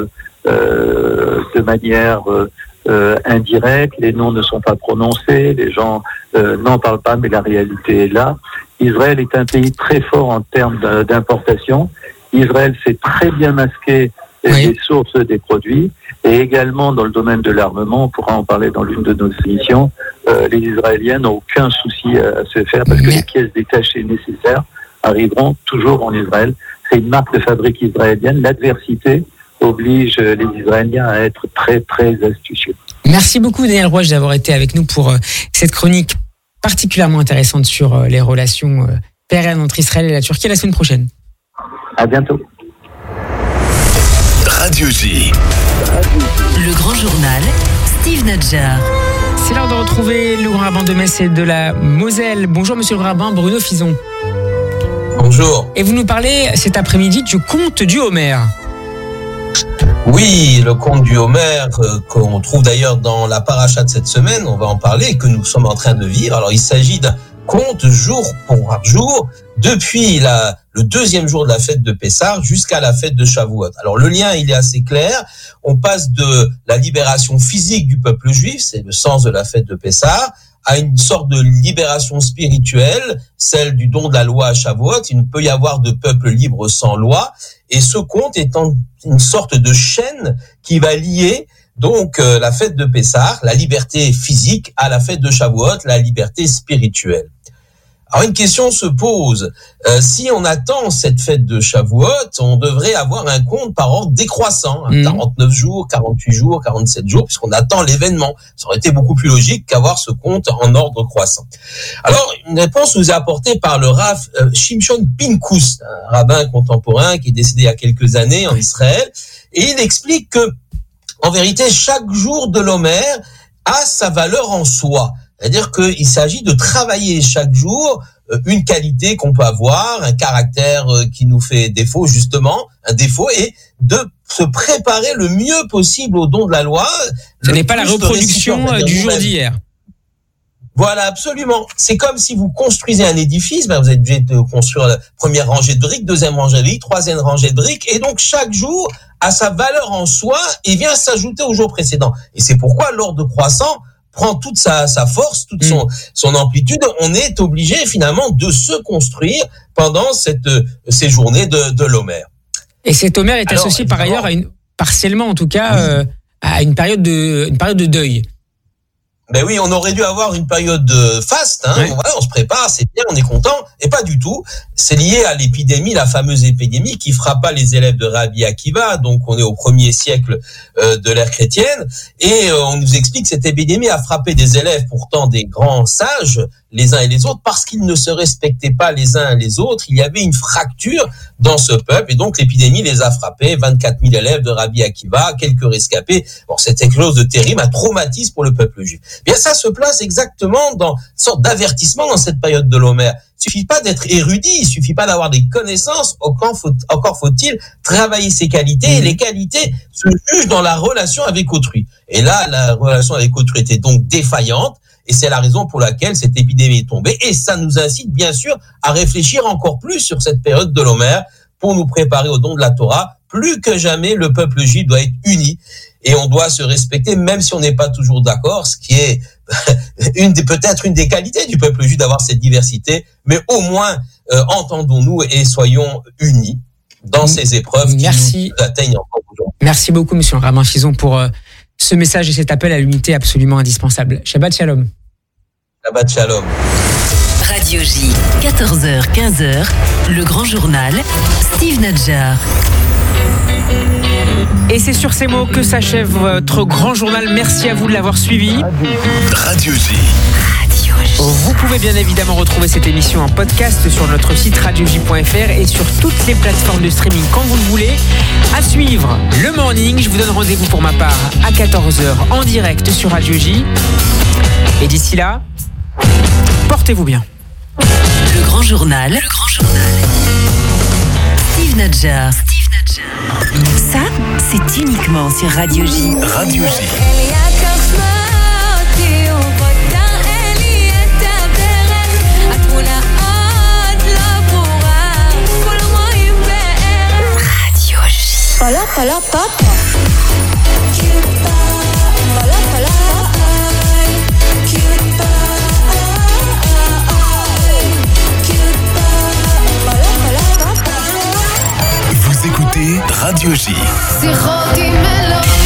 euh, de manière euh, euh, indirecte. Les noms ne sont pas prononcés. Les gens euh, n'en parlent pas, mais la réalité est là. Israël est un pays très fort en termes d'importation. Israël s'est très bien masqué oui. les sources des produits, et également dans le domaine de l'armement, on pourra en parler dans l'une de nos émissions, euh, les Israéliens n'ont aucun souci à se faire parce que les pièces détachées nécessaires arriveront toujours en Israël. C'est une marque de fabrique israélienne. L'adversité oblige les Israéliens à être très, très astucieux. Merci beaucoup, Daniel Rouage, d'avoir été avec nous pour euh, cette chronique particulièrement intéressante sur euh, les relations euh, pérennes entre Israël et la Turquie. À la semaine prochaine. À bientôt. Radio J. Le grand journal, Steve Nadjar. C'est l'heure de retrouver le grand rabbin de Metz et de la Moselle. Bonjour, monsieur le rabbin Bruno Fison. Bonjour. Et vous nous parlez cet après-midi du conte du Homer. Oui, le conte du Homer, euh, qu'on trouve d'ailleurs dans la paracha de cette semaine, on va en parler, et que nous sommes en train de vivre. Alors, il s'agit d'un conte jour pour jour, depuis la, le deuxième jour de la fête de Pessah jusqu'à la fête de Shavuot. Alors, le lien, il est assez clair. On passe de la libération physique du peuple juif, c'est le sens de la fête de Pessah, à une sorte de libération spirituelle, celle du don de la loi à Shavuot. Il ne peut y avoir de peuple libre sans loi. Et ce conte étant une sorte de chaîne qui va lier donc euh, la fête de Pessah, la liberté physique, à la fête de Shavuot, la liberté spirituelle. Alors une question se pose, euh, si on attend cette fête de Shavuot, on devrait avoir un compte par ordre décroissant, hein, mmh. quarante-neuf jours, quarante-huit jours, quarante-sept jours, puisqu'on attend l'événement. Ça aurait été beaucoup plus logique qu'avoir ce compte en ordre croissant. Alors une réponse nous est apportée par le Rav euh, Shimshon Pinkus, un rabbin contemporain qui est décédé il y a quelques années en Israël, et il explique que, en vérité, chaque jour de l'Homer a sa valeur en soi. C'est-à-dire qu'il s'agit de travailler chaque jour une qualité qu'on peut avoir, un caractère qui nous fait défaut, justement, un défaut, et de se préparer le mieux possible au don de la loi. Ce n'est pas la reproduction du jour d'hier. Voilà, absolument. C'est comme si vous construisez un édifice, ben vous êtes obligé de construire la première rangée de briques, deuxième rangée de briques, troisième rangée de briques, et donc chaque jour a sa valeur en soi et vient s'ajouter au jour précédent. Et c'est pourquoi l'ordre croissant prend toute sa, sa force, toute son, son amplitude. On est obligé finalement de se construire pendant cette, ces journées de, de l'Homer. Et cet Homer est Alors, associé par ailleurs à une, partiellement en tout cas, oui. euh, à une période de, une période de deuil. Ben oui, on aurait dû avoir une période de faste, hein. Oui. Voilà, on se prépare, c'est bien, on est content, et pas du tout. C'est lié à l'épidémie, la fameuse épidémie qui frappa les élèves de Rabbi Akiva, donc on est au premier siècle euh, de l'ère chrétienne, et euh, on nous explique que cette épidémie a frappé des élèves pourtant des grands sages, les uns et les autres, parce qu'ils ne se respectaient pas les uns et les autres. Il y avait une fracture dans ce peuple, et donc l'épidémie les a frappés, vingt-quatre mille élèves de Rabbi Akiva, quelques rescapés. Bon, c'était quelque chose de terrible, un traumatisme pour le peuple juif. Bien, ça se place exactement dans une sorte d'avertissement dans cette période de l'Homer. Il suffit pas d'être érudit, il suffit pas d'avoir des connaissances, encore, faut, encore faut-il travailler ses qualités, et les qualités se jugent dans la relation avec autrui. Et là, la relation avec autrui était donc défaillante, et c'est la raison pour laquelle cette épidémie est tombée, et ça nous incite bien sûr à réfléchir encore plus sur cette période de l'Homer pour nous préparer au don de la Torah. Plus que jamais, le peuple juif doit être uni, et on doit se respecter, même si on n'est pas toujours d'accord, ce qui est une des, peut-être une des qualités du peuple juif d'avoir cette diversité, mais au moins euh, entendons-nous et soyons unis dans ces épreuves Merci. qui nous atteignent encore aujourd'hui. Merci beaucoup, monsieur le rabbin Fison, pour euh, ce message et cet appel à l'unité absolument indispensable. Shabbat Shalom. Shabbat Shalom. Radio J, quatorze heures quinze, le grand journal, Steve Nadjar. Et c'est sur ces mots que s'achève votre grand journal. Merci à vous de l'avoir suivi. Radio J. Vous pouvez bien évidemment retrouver cette émission en podcast sur notre site radio j point f r et sur toutes les plateformes de streaming quand vous le voulez. À suivre le morning. Je vous donne rendez-vous pour ma part à quatorze heures en direct sur Radio J. Et d'ici là, portez-vous bien. Le grand journal. Le grand journal. Steve Nadjar. Ça, c'est uniquement sur Radio J. Radio J. Pala pala papa. Pala pala Vous écoutez écoutez Radio J. שיחות עם מלוכה